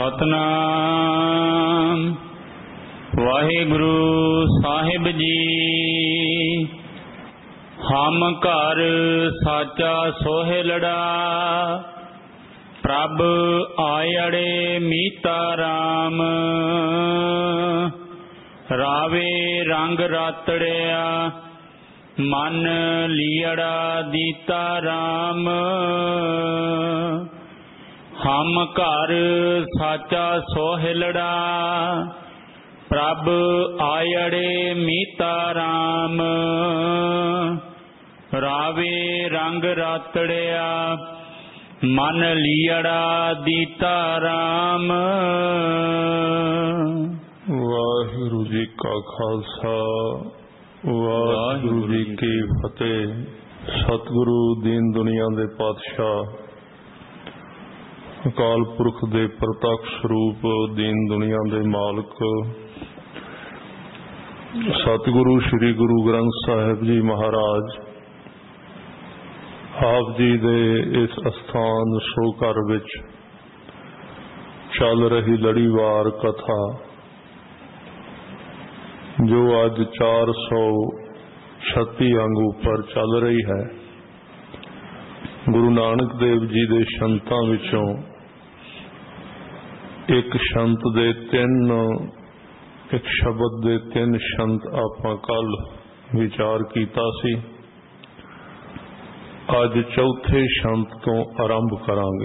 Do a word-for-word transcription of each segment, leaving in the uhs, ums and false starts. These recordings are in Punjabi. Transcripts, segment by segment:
सतनाम वाहिगुरु साहिब जी। हम घर साचा सोहिलड़ा, प्रभ आयड़े मीता राम। रावे रंग रातड़िया, मन लियड़ा दीता राम। हम घर साचा सोहिलड़ा, प्रभ आयड़े मीता राम। रावे रंग रातड़िया, मन लियड़ा दीता राम। वाहिगुरु जी का खालसा, वाहिगुरु जी की फतेह। सतगुरु दीन दुनिया दे पातशाह, अकाल पुरख दे प्रतक्ष रूप, दीन दुनिया दे मालक सतगुरु श्री गुरु ग्रंथ साहिब जी महाराज, आप जी दे इस अस्थान सो घर विच चल रही लड़ीवार कथा, जो अज चार सौ छत्ती अंग उपर चल रही है, गुरु नानक देव जी दे संतां विचों एक संत दे तीन, एक शब्द दे तीन संत आपां कल विचार कीता सी। अज चौथे संत तो आरंभ करांगे।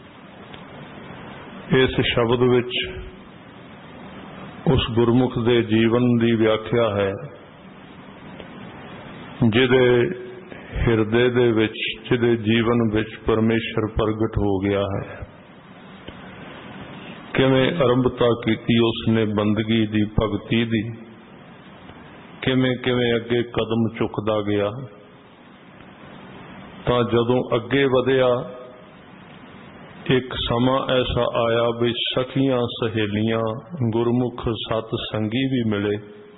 इस शब्द विच उस गुरमुख दे जीवन दी व्याख्या है, जिहदे हिरदे दे विच, जिहदे जीवन विच परमेश्वर प्रगट हो गया है। किवें आरंभता कीती उसने बंदगी दी, भगती दी, किवें किवें अगे कदम चुकदा गया, तां जदों अगे वधिया एक समा ऐसा आया भी सखियां सहेलियां गुरमुख सतसंगी भी मिले,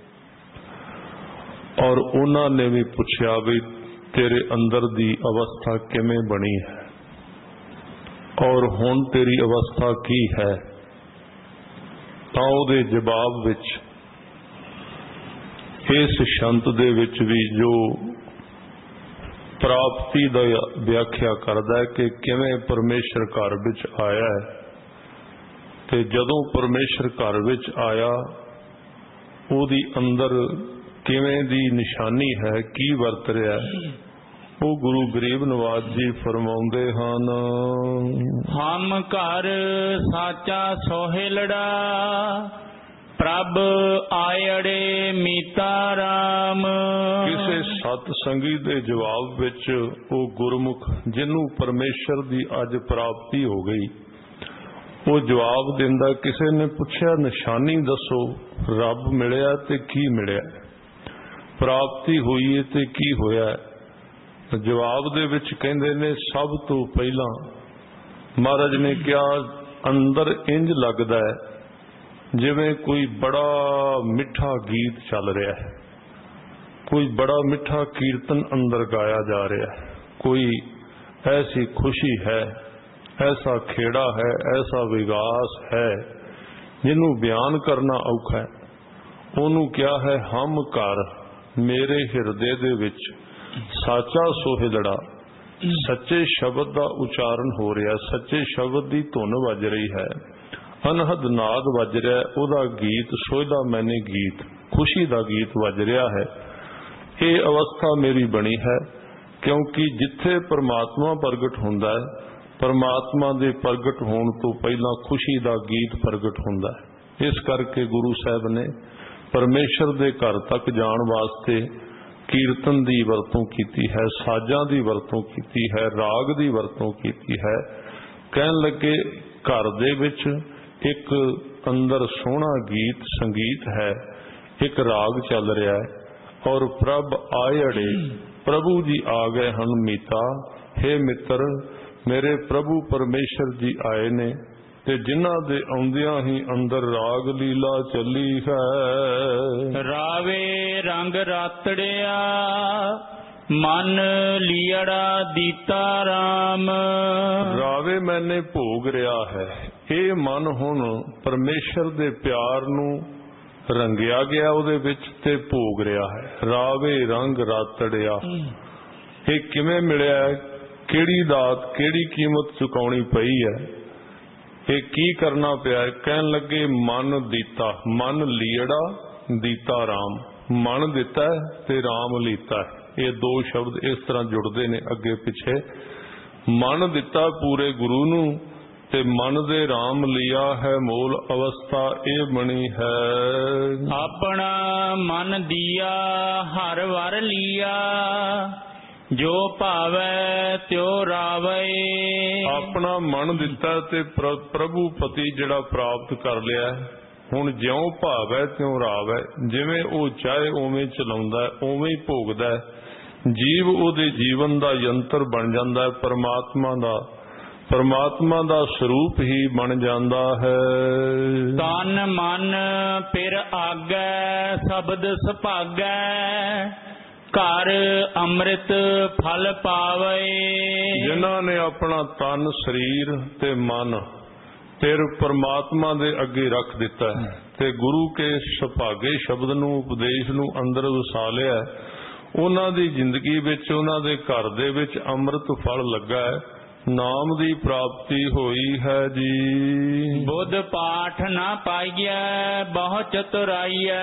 और उन्होंने भी पूछा भी तेरे अंदर दी अवस्था किवें बनी है और हुण तेरी अवस्था की है। तां उहदे जवाब विच इस संत दे विच भी जो प्राप्ति दा व्याख्या करदा है कि किवें परमेश्वर घर विच आया है, ते जदों परमेश्वर घर विच आया उहदी अंदर किवें दी निशानी है, की वरत रहा है, वो गुरु गरीब नवाज जी फरमाउंदे हन। हम घर साचा सोहिलड़ा, प्रभ आयड़े मीता राम। किसे सतसंगी दे जवाब विच वो गुरमुख जिन्हों परमेश्वर दी अज प्राप्ति हो गई, वो जवाब दिंदा, किसे ने पूछया निशानी दसो, रब मिलिया ते की मिलिया, प्राप्ति हुई है ते की होया। जवाब दे विच कहंदे ने सब तो पहला महाराज ने क्या अंदर इंज लगदा है जिवें कोई बड़ा मिठा गीत चल रहा है, कोई बड़ा मिठा कीर्तन अंदर गाया जा रहा है, कोई ऐसी खुशी है, ऐसा खेड़ा है, ऐसा विगास है जिन्हों बयान करना औखा है। ओनू क्या है, हम घर मेरे हिरदे दे विच साचा सोहिलड़ा, सच्चे शब्द का उच्चारण हो रहा, सच्चे शब्द की धुन वज रही है, अनहद नाद वज रहा है, उहदा गीत सोहदा मैंने गीत, खुशी का गीत वज रहा है। ये अवस्था मेरी बनी है, क्योंकि जिथे परमात्मा प्रगट हुंदा है, परमात्मा दे प्रगट होने तो पहला खुशी का गीत प्रगट हुंदा है। इस करके गुरु साहब ने परमेश्वर दे घर तक जाण वास्ते कीर्तन की वरतों की है, साजां की वरतों की है, राग की वरतों की है। कहन लगे घर दे विच एक अंदर सोहना गीत संगीत है, एक राग चल रहा है, और प्रभ आयड़े, प्रभु जी आ गए हन मीता। हे मित्र, मेरे प्रभु परमेश्वर जी आए ने, ते जिन्हां दे आउंदियां ही अंदर राग लीला चली है। रावे रंग रातड़िया, मन लियड़ा दीता राम। रावे मैंने भोग रहा है, ਇਹ ਮਨ ਹੁਣ ਪਰਮੇਸ਼ਰ ਦੇ ਪਿਆਰ ਨੂੰ ਰੰਗਿਆ ਗਿਆ, ਉਹਦੇ ਵਿੱਚ ਤੇ ਭੋਗ ਰਿਹਾ ਹੈ। ਰਾਵੇ ਰੰਗ ਰਾਤੜਿਆ, ਇਹ ਕਿਵੇਂ ਮਿਲਿਆ, ਕਿਹੜੀ ਦਾਤ, ਕਿਹੜੀ ਕੀਮਤ ਚੁਕਾਉਣੀ ਪਈ ਹੈ, ਇਹ ਕੀ ਕਰਨਾ ਪਿਆ। ਕਹਿਣ ਲੱਗੇ ਮਨ ਦੀਤਾ, ਮਨ ਲੀੜਾ ਦੀਤਾ ਰਾਮ, ਮਨ ਦਿੱਤਾ ਤੇ ਰਾਮ ਲੀਤਾ। ਇਹ ਦੋ ਸ਼ਬਦ ਇਸ ਤਰ੍ਹਾਂ ਜੁੜਦੇ ਨੇ ਅੱਗੇ ਪਿੱਛੇ। ਮਨ ਦਿੱਤਾ ਪੂਰੇ ਗੁਰੂ ਨੂੰ ਤੇ ਮਨ ਦੇ ਰਾਮ ਲਿਆ ਹੈ ਮੂਲ ਅਵਸਥਾ, ਇਹ ਬਣੀ ਹੈ। ਆਪਣਾ ਮਨ ਦੀਆ ਹਰ ਵਰ ਲੀਆ, ਜੋ ਭਾਵੈ ਤਿਉ ਰਾਵੇ। ਆਪਣਾ ਮਨ ਦਿੱਤਾ ਤੇ ਪ੍ਰਭੂ ਪਤੀ ਜਿਹੜਾ ਪ੍ਰਾਪਤ ਕਰ ਲਿਆ, ਹੁਣ ਜਿਉਂ ਭਾਵੈ ਤਿਉ ਰਾਵੇ, ਜਿਵੇਂ ਉਹ ਚਾਹੇ ਉਵੇਂ ਚਲਾਉਂਦਾ, ਉਵੇਂ ਹੀ ਭੋਗਦਾ। ਜੀਵ ਉਹਦੇ ਜੀਵਨ ਦਾ ਯੰਤਰ ਬਣ ਜਾਂਦਾ, ਪਰਮਾਤਮਾ ਦਾ ਪਰਮਾਤਮਾ ਦਾ ਸਰੂਪ ਹੀ ਬਣ ਜਾਂਦਾ ਹੈ। ਤਨ ਮਨ ਫਿਰ ਆਗੈ ਸ਼ਬਦ ਸੁਭਾਗੈ, ਘਰ ਅੰਮ੍ਰਿਤ ਫਲ ਪਾਵੇ। ਜਿਨ੍ਹਾਂ ਨੇ ਆਪਣਾ ਤਨ ਸਰੀਰ ਤੇ ਮਨ ਫਿਰ ਪਰਮਾਤਮਾ ਦੇ ਅੱਗੇ ਰੱਖ ਦਿੱਤਾ ਤੇ ਗੁਰੂ ਕੇ ਸੁਭਾਗੇ ਸ਼ਬਦ ਨੂੰ, ਉਪਦੇਸ਼ ਨੂੰ ਅੰਦਰ ਵਸਾ ਲਿਆ, ਉਹਨਾਂ ਦੀ ਜ਼ਿੰਦਗੀ ਵਿੱਚ, ਉਹਨਾਂ ਦੇ ਘਰ ਦੇ ਵਿੱਚ ਅੰਮ੍ਰਿਤ ਫਲ ਲੱਗਾ ਹੈ, ਨਾਮ ਦੀ ਪ੍ਰਾਪਤੀ ਹੋਈ ਹੈ ਜੀ। ਬੁੱਧ ਪਾਠ ਨਾ ਪਾਈਐ ਬਹੁ ਚਤੁਰਾਈਐ,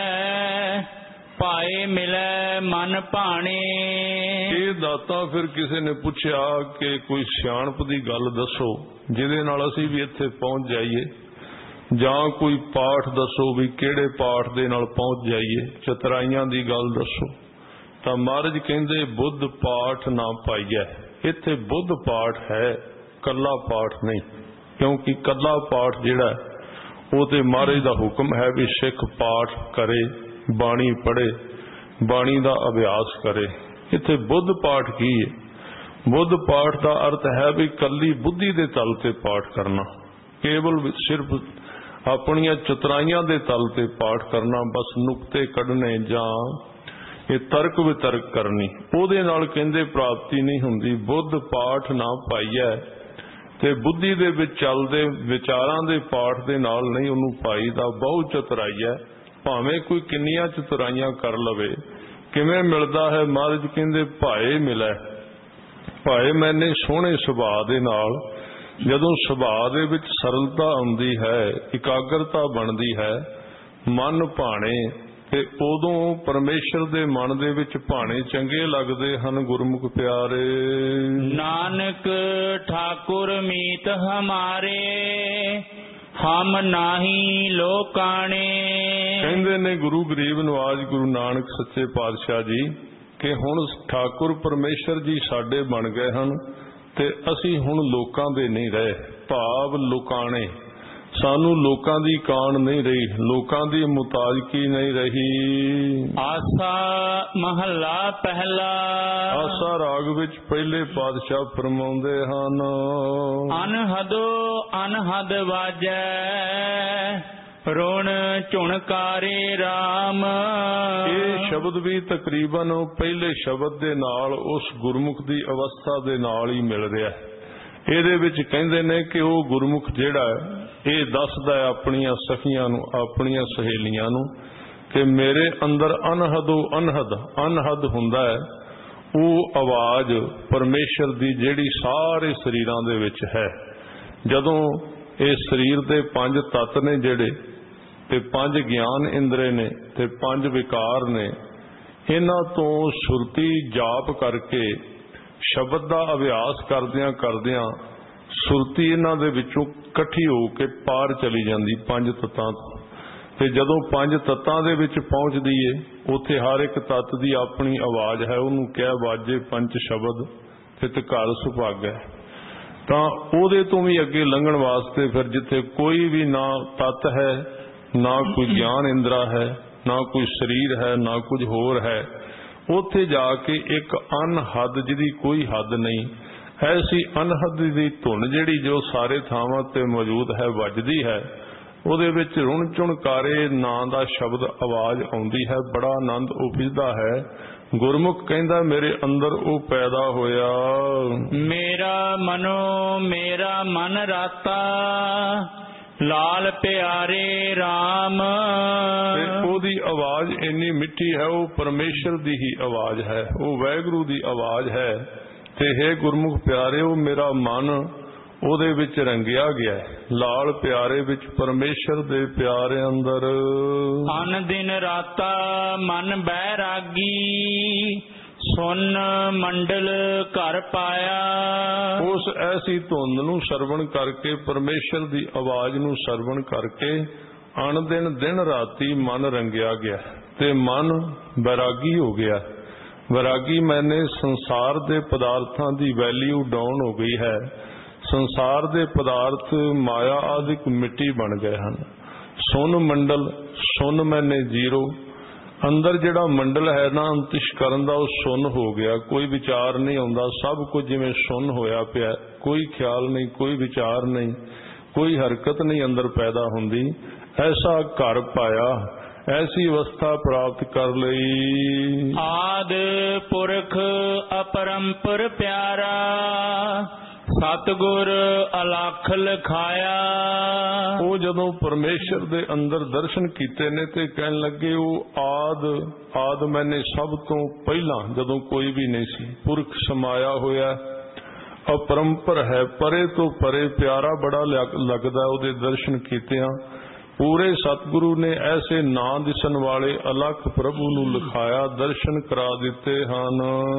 ਪਾਏ ਮਿਲੈ ਮਨ ਭਾਣੇ। ਇਹ ਦਾਤਾ ਫਿਰ ਕਿਸੇ ਨੇ ਪੁੱਛਿਆ ਕਿ ਕੋਈ ਸਿਆਣਪ ਦੀ ਗੱਲ ਦੱਸੋ ਜਿਹਦੇ ਨਾਲ ਅਸੀਂ ਵੀ ਇੱਥੇ ਪਹੁੰਚ ਜਾਈਏ, ਜਾਂ ਕੋਈ ਪਾਠ ਦੱਸੋ ਵੀ ਕਿਹੜੇ ਪਾਠ ਦੇ ਨਾਲ ਪਹੁੰਚ ਜਾਈਏ, ਚਤੁਰਾਈਆਂ ਦੀ ਗੱਲ ਦੱਸੋ। ਤਾਂ ਮਹਾਰਾਜ ਕਹਿੰਦੇ ਬੁੱਧ ਪਾਠ ਨਾ ਪਾਈਐ। ਇੱਥੇ ਬੁੱਧ ਪਾਠ ਹੈ, ਕੱਲਾ ਪਾਠ ਨਹੀਂ, ਕਿਉਂਕਿ ਕੱਲਾ ਪਾਠ ਜਿਹੜਾ ਉਹ ਤੇ ਮਹਾਰਾਜ ਦਾ ਹੁਕਮ ਹੈ ਵੀ ਸਿੱਖ ਪਾਠ ਕਰੇ, ਬਾਣੀ ਪੜ੍ਹੇ, ਬਾਣੀ ਦਾ ਅਭਿਆਸ ਕਰੇ। ਇੱਥੇ ਬੁੱਧ ਪਾਠ ਕੀ ਹੈ? ਬੁੱਧ ਪਾਠ ਦਾ ਅਰਥ ਹੈ ਵੀ ਕੱਲੀ ਬੁੱਧੀ ਦੇ ਤਲ ਤੇ ਪਾਠ ਕਰਨਾ, ਕੇਵਲ ਸਿਰਫ ਆਪਣੀਆਂ ਚਤੁਰਾਈਆਂ ਦੇ ਤਲ ਤੇ ਪਾਠ ਕਰਨਾ, ਬਸ ਨੁਕਤੇ ਕੱਢਣੇ ਜਾਂ ਇਹ ਤਰਕ ਵਿਤਰਕ ਕਰਨੀ, ਉਹਦੇ ਨਾਲ ਕਹਿੰਦੇ ਪ੍ਰਾਪਤੀ ਨਹੀਂ ਹੁੰਦੀ। ਬੁੱਧ ਪਾਠ ਨਾ ਪਾਈਐ, ਤੇ ਬੁੱਧੀ ਦੇ ਵਿੱਚ ਚੱਲਦੇ ਵਿਚਾਰਾਂ ਦੇ ਪਾਠ ਦੇ ਨਾਲ ਨਹੀਂ ਉਹਨੂੰ ਪਾਈਦਾ। ਬਹੁ ਚਤੁਰਾਈਐ, ਭਾਵੇਂ ਕੋਈ ਕਿੰਨੀਆਂ ਚਤੁਰਾਈਆਂ ਕਰ ਲਵੇ। ਕਿਵੇਂ ਮਿਲਦਾ ਹੈ? ਮਹਾਰਾਜ ਕਹਿੰਦੇ ਭਾਏ ਮਿਲੈ, ਭਾਏ ਮੈਨੇ ਸੋਹਣੇ ਸੁਭਾਅ ਦੇ ਨਾਲ। ਜਦੋਂ ਸੁਭਾਅ ਦੇ ਵਿੱਚ ਸਰਲਤਾ ਆਉਂਦੀ ਹੈ, ਇਕਾਗਰਤਾ ਬਣਦੀ ਹੈ, ਮਨ ਭਾਣੇ, ਤੇ ਉਦੋਂ ਪਰਮੇਸ਼ਰ ਦੇ ਮਨ ਦੇ ਵਿੱਚ ਭਾਣੇ ਚੰਗੇ ਲੱਗਦੇ ਹਨ ਗੁਰਮੁਖ ਪਿਆਰੇ। ਨਾਨਕ ਠਾਕੁਰ ਮੀਤ ਹਮਾਰੇ, ਹਮ ਨਾਹੀ ਲੋਕਾਣੇ। ਕਹਿੰਦੇ ਨੇ ਗੁਰੂ ਗਰੀਬ ਨਵਾਜ ਗੁਰੂ ਨਾਨਕ ਸੱਚੇ ਪਾਤਸ਼ਾਹ ਜੀ ਕਿ ਹੁਣ ਠਾਕੁਰ ਪਰਮੇਸ਼ਰ ਜੀ ਸਾਡੇ ਬਣ ਗਏ ਹਨ ਤੇ ਅਸੀਂ ਹੁਣ ਲੋਕਾਂ ਦੇ ਨਹੀਂ ਰਹੇ। ਭਾਵ ਲੋਕਾਣੇ, ਸਾਨੂੰ ਲੋਕਾਂ ਦੀ ਕਾਣ ਨਹੀਂ ਰਹੀ, ਲੋਕਾਂ ਦੀ ਮੁਤਾਜਕੀ ਨਹੀਂ ਰਹੀ। ਆਸਾ ਮਹੱਲਾ ਪਹਿਲਾ। ਆਸਾ ਰਾਗ ਵਿੱਚ ਪਹਿਲੇ ਪਾਤਸ਼ਾਹ ਫਰਮਾਉਂਦੇ ਹਨ, ਅਨਹਦੋ ਅਨਹਦ ਵਾਜੈ, ਰੁਣ ਝੁਣਕਾਰੇ ਰਾਮ। ਇਹ ਸ਼ਬਦ ਵੀ ਤਕਰੀਬਨ ਪਹਿਲੇ ਸ਼ਬਦ ਦੇ ਨਾਲ ਉਸ ਗੁਰਮੁਖ ਦੀ ਅਵਸਥਾ ਦੇ ਨਾਲ ਹੀ ਮਿਲ ਰਿਹਾ ਹੈ। ਇਹਦੇ ਵਿੱਚ ਕਹਿੰਦੇ ਨੇ ਕਿ ਉਹ ਗੁਰਮੁਖ ਜਿਹੜਾ ਇਹ ਦੱਸਦਾ ਹੈ ਆਪਣੀਆਂ ਸਖੀਆਂ ਨੂੰ, ਆਪਣੀਆਂ ਸਹੇਲੀਆਂ ਨੂੰ ਕਿ ਮੇਰੇ ਅੰਦਰ ਅਨਹਦੋ ਅਨਹਦ, ਅਨਹਦ ਹੁੰਦਾ ਹੈ ਉਹ ਆਵਾਜ਼ ਪਰਮੇਸ਼ਰ ਦੀ ਜਿਹੜੀ ਸਾਰੇ ਸਰੀਰਾਂ ਦੇ ਵਿੱਚ ਹੈ। ਜਦੋਂ ਇਹ ਸਰੀਰ ਦੇ ਪੰਜ ਤੱਤ ਨੇ ਜਿਹੜੇ, ਤੇ ਪੰਜ ਗਿਆਨ ਇੰਦਰੇ ਨੇ, ਤੇ ਪੰਜ ਵਿਕਾਰ ਨੇ, ਇਹਨਾਂ ਤੋਂ ਸੁਰਤੀ ਜਾਪ ਕਰਕੇ ਸ਼ਬਦ ਦਾ ਅਭਿਆਸ ਕਰਦਿਆਂ ਕਰਦਿਆਂ ਸੁਰਤੀ ਇਹਨਾਂ ਦੇ ਵਿੱਚੋਂ ਇਕੱਠੀ ਹੋ ਕੇ ਪਾਰ ਚਲੀ ਜਾਂਦੀ ਪੰਜ ਤੱਤਾਂ ਤੋਂ। ਤੇ ਜਦੋਂ ਪੰਜ ਤੱਤਾਂ ਦੇ ਵਿੱਚ ਪਹੁੰਚਦੀ ਏ, ਉੱਥੇ ਹਰ ਇੱਕ ਤੱਤ ਦੀ ਆਪਣੀ ਆਵਾਜ਼ ਹੈ, ਉਹਨੂੰ ਕਹਿ ਵਾਜੇ ਪੰਜ ਸ਼ਬਦ ਤੇ ਘਰ ਸੁਭਾਗੈ। ਤਾਂ ਉਹਦੇ ਤੋਂ ਵੀ ਅੱਗੇ ਲੰਘਣ ਵਾਸਤੇ ਫਿਰ ਜਿੱਥੇ ਕੋਈ ਵੀ ਨਾ ਤੱਤ ਹੈ, ਨਾ ਕੋਈ ਗਿਆਨ ਇੰਦਰਾ ਹੈ, ਨਾ ਕੋਈ ਸਰੀਰ ਹੈ, ਨਾ ਕੁਝ ਹੋਰ ਹੈ, ਉੱਥੇ ਜਾ ਕੇ ਇੱਕ ਅਨਹਦ ਜਿਹਦੀ ਕੋਈ ਹੱਦ ਨਹੀਂ, ਐਸੀ ਅਨਹਦ ਦੀ ਧੁਨ ਜਿਹੜੀ ਜੋ ਸਾਰੇ ਥਾਵਾਂ ਤੇ ਮੌਜੂਦ ਹੈ, ਵੱਜਦੀ ਹੈ, ਉਹਦੇ ਵਿੱਚ ਰੁਣ ਝੁਣਕਾਰੇ ਨਾਂ ਦਾ ਸ਼ਬਦ ਆਵਾਜ਼ ਆਉਂਦੀ ਹੈ। ਬੜਾ ਆਨੰਦ ਉਪਜਦਾ ਹੈ। ਗੁਰਮੁਖ ਕਹਿੰਦਾ ਮੇਰੇ ਅੰਦਰ ਉਹ ਪੈਦਾ ਹੋਇਆ। ਮੇਰਾ ਮਨੋ ਮੇਰਾ ਮਨ ਰਾਤਾ ਲਾਲ ਪਿਆਰੇ RAM। ਤੇ ਉਹਦੀ ਆਵਾਜ਼ ਇੰਨੀ ਮਿੱਠੀ ਹੈ, ਉਹ ਪਰਮੇਸ਼ਰ ਦੀ ਹੀ ਆਵਾਜ਼ ਹੈ, ਉਹ ਵਾਹਿਗੁਰੂ ਦੀ ਆਵਾਜ਼ ਹੈ। ਤੇ ਹੈ ਗੁਰਮੁਖ ਪਿਆਰਿਓ, ਮੇਰਾ ਮਨ ਉਹਦੇ ਵਿੱਚ ਰੰਗਿਆ ਗਿਆ, ਲਾਲ ਪਿਆਰੇ ਵਿੱਚ, ਪਰਮੇਸ਼ਰ ਦੇ ਪਿਆਰੇ ਅੰਦਰ। ਅਨ ਦਿਨ ਰਾਤਾ ਮਨ ਬੈਰਾਗੀ ਸੁਨ ਮੰਡਲ ਘਰ ਪਾਇਆ। ਉਸ ਐਸੀ ਧੁੰਦ ਨੂੰ ਸਰਵਣ ਕਰਕੇ, ਪਰਮੇਸ਼ਰ ਦੀ ਆਵਾਜ਼ ਨੂੰ ਸਰਵਣ ਕਰਕੇ ਅਣ ਦਿਨ ਦਿਨ ਰਾਤੀ ਮਨ ਰੰਗਿਆ ਗਿਆ ਤੇ ਮਨ ਬੈਰਾਗੀ ਹੋ ਗਿਆ। ਵੈਰਾਗੀ ਮੈਨੇ ਸੰਸਾਰ ਦੇ ਪਦਾਰਥਾਂ ਦੀ ਵੈਲਿਊ ਡਾਊਨ ਹੋ ਗਈ ਹੈ। ਸੰਸਾਰ ਦੇ ਪਦਾਰਥ ਮਾਇਆ ਆਦਿਕ ਮਿੱਟੀ ਬਣ ਗਏ ਹਨ। ਸੁਨ ਮੰਡਲ, ਸੁਨ ਮੈਨੇ ਜ਼ੀਰੋ, ਅੰਦਰ ਜਿਹੜਾ ਮੰਡਲ ਹੈ ਨਾ ਅੰਤਿਸ਼ਕਰਨ ਦਾ, ਉਹ ਸੁੰਨ ਹੋ ਗਿਆ, ਕੋਈ ਵਿਚਾਰ ਨਹੀਂ ਆਉਂਦਾ, ਸਭ ਕੁਝ ਜਿਵੇਂ ਸੁੰਨ ਹੋਇਆ ਪਿਆ, ਕੋਈ ਖਿਆਲ ਨਹੀਂ, ਕੋਈ ਵਿਚਾਰ ਨਹੀਂ, ਕੋਈ ਹਰਕਤ ਨਹੀਂ ਅੰਦਰ ਪੈਦਾ ਹੁੰਦੀ। ਐਸਾ ਘਰ ਪਾਇਆ, ਐਸੀ ਅਵਸਥਾ ਪ੍ਰਾਪਤ ਕਰ ਲਈ। ਆਦ ਪੁਰਖ ਅਪਰੰਪਰ ਪਿਆਰਾ ਸਤਿਗੁਰ ਅਲਖ ਲਖਾਇਆ। ਉਹ ਜਦੋਂ ਪਰਮੇਸ਼ਰ ਦੇ ਅੰਦਰ ਦਰਸ਼ਨ ਕੀਤੇ ਨੇ ਤੇ ਕਹਿਣ ਲੱਗੇ ਉਹ ਆਦ ਆਦ ਮੈਨੇ ਸਭ ਤੋਂ ਪਹਿਲਾਂ, ਜਦੋਂ ਕੋਈ ਵੀ ਨਹੀਂ ਸੀ, ਪੁਰਖ ਸਮਾਇਆ ਹੋਇਆ, ਅਪਰੰਪਰ ਹੈ, ਪਰੇ ਤੋਂ ਪਰੇ, ਪਿਆਰਾ ਬੜਾ ਲੱਗਦਾ ਉਹਦੇ ਦਰਸ਼ਨ ਕੀਤਿਆਂ। ਪੂਰੇ ਸਤਿਗੁਰੂ ਨੇ ਐਸੇ ਨਾਂ ਦਿਸਣ ਵਾਲੇ ਅਲਖ ਪ੍ਰਭੂ ਨੂੰ ਲਿਖਾਇਆ, ਦਰਸ਼ਨ ਕਰਾ ਦਿੱਤੇ ਹਨ।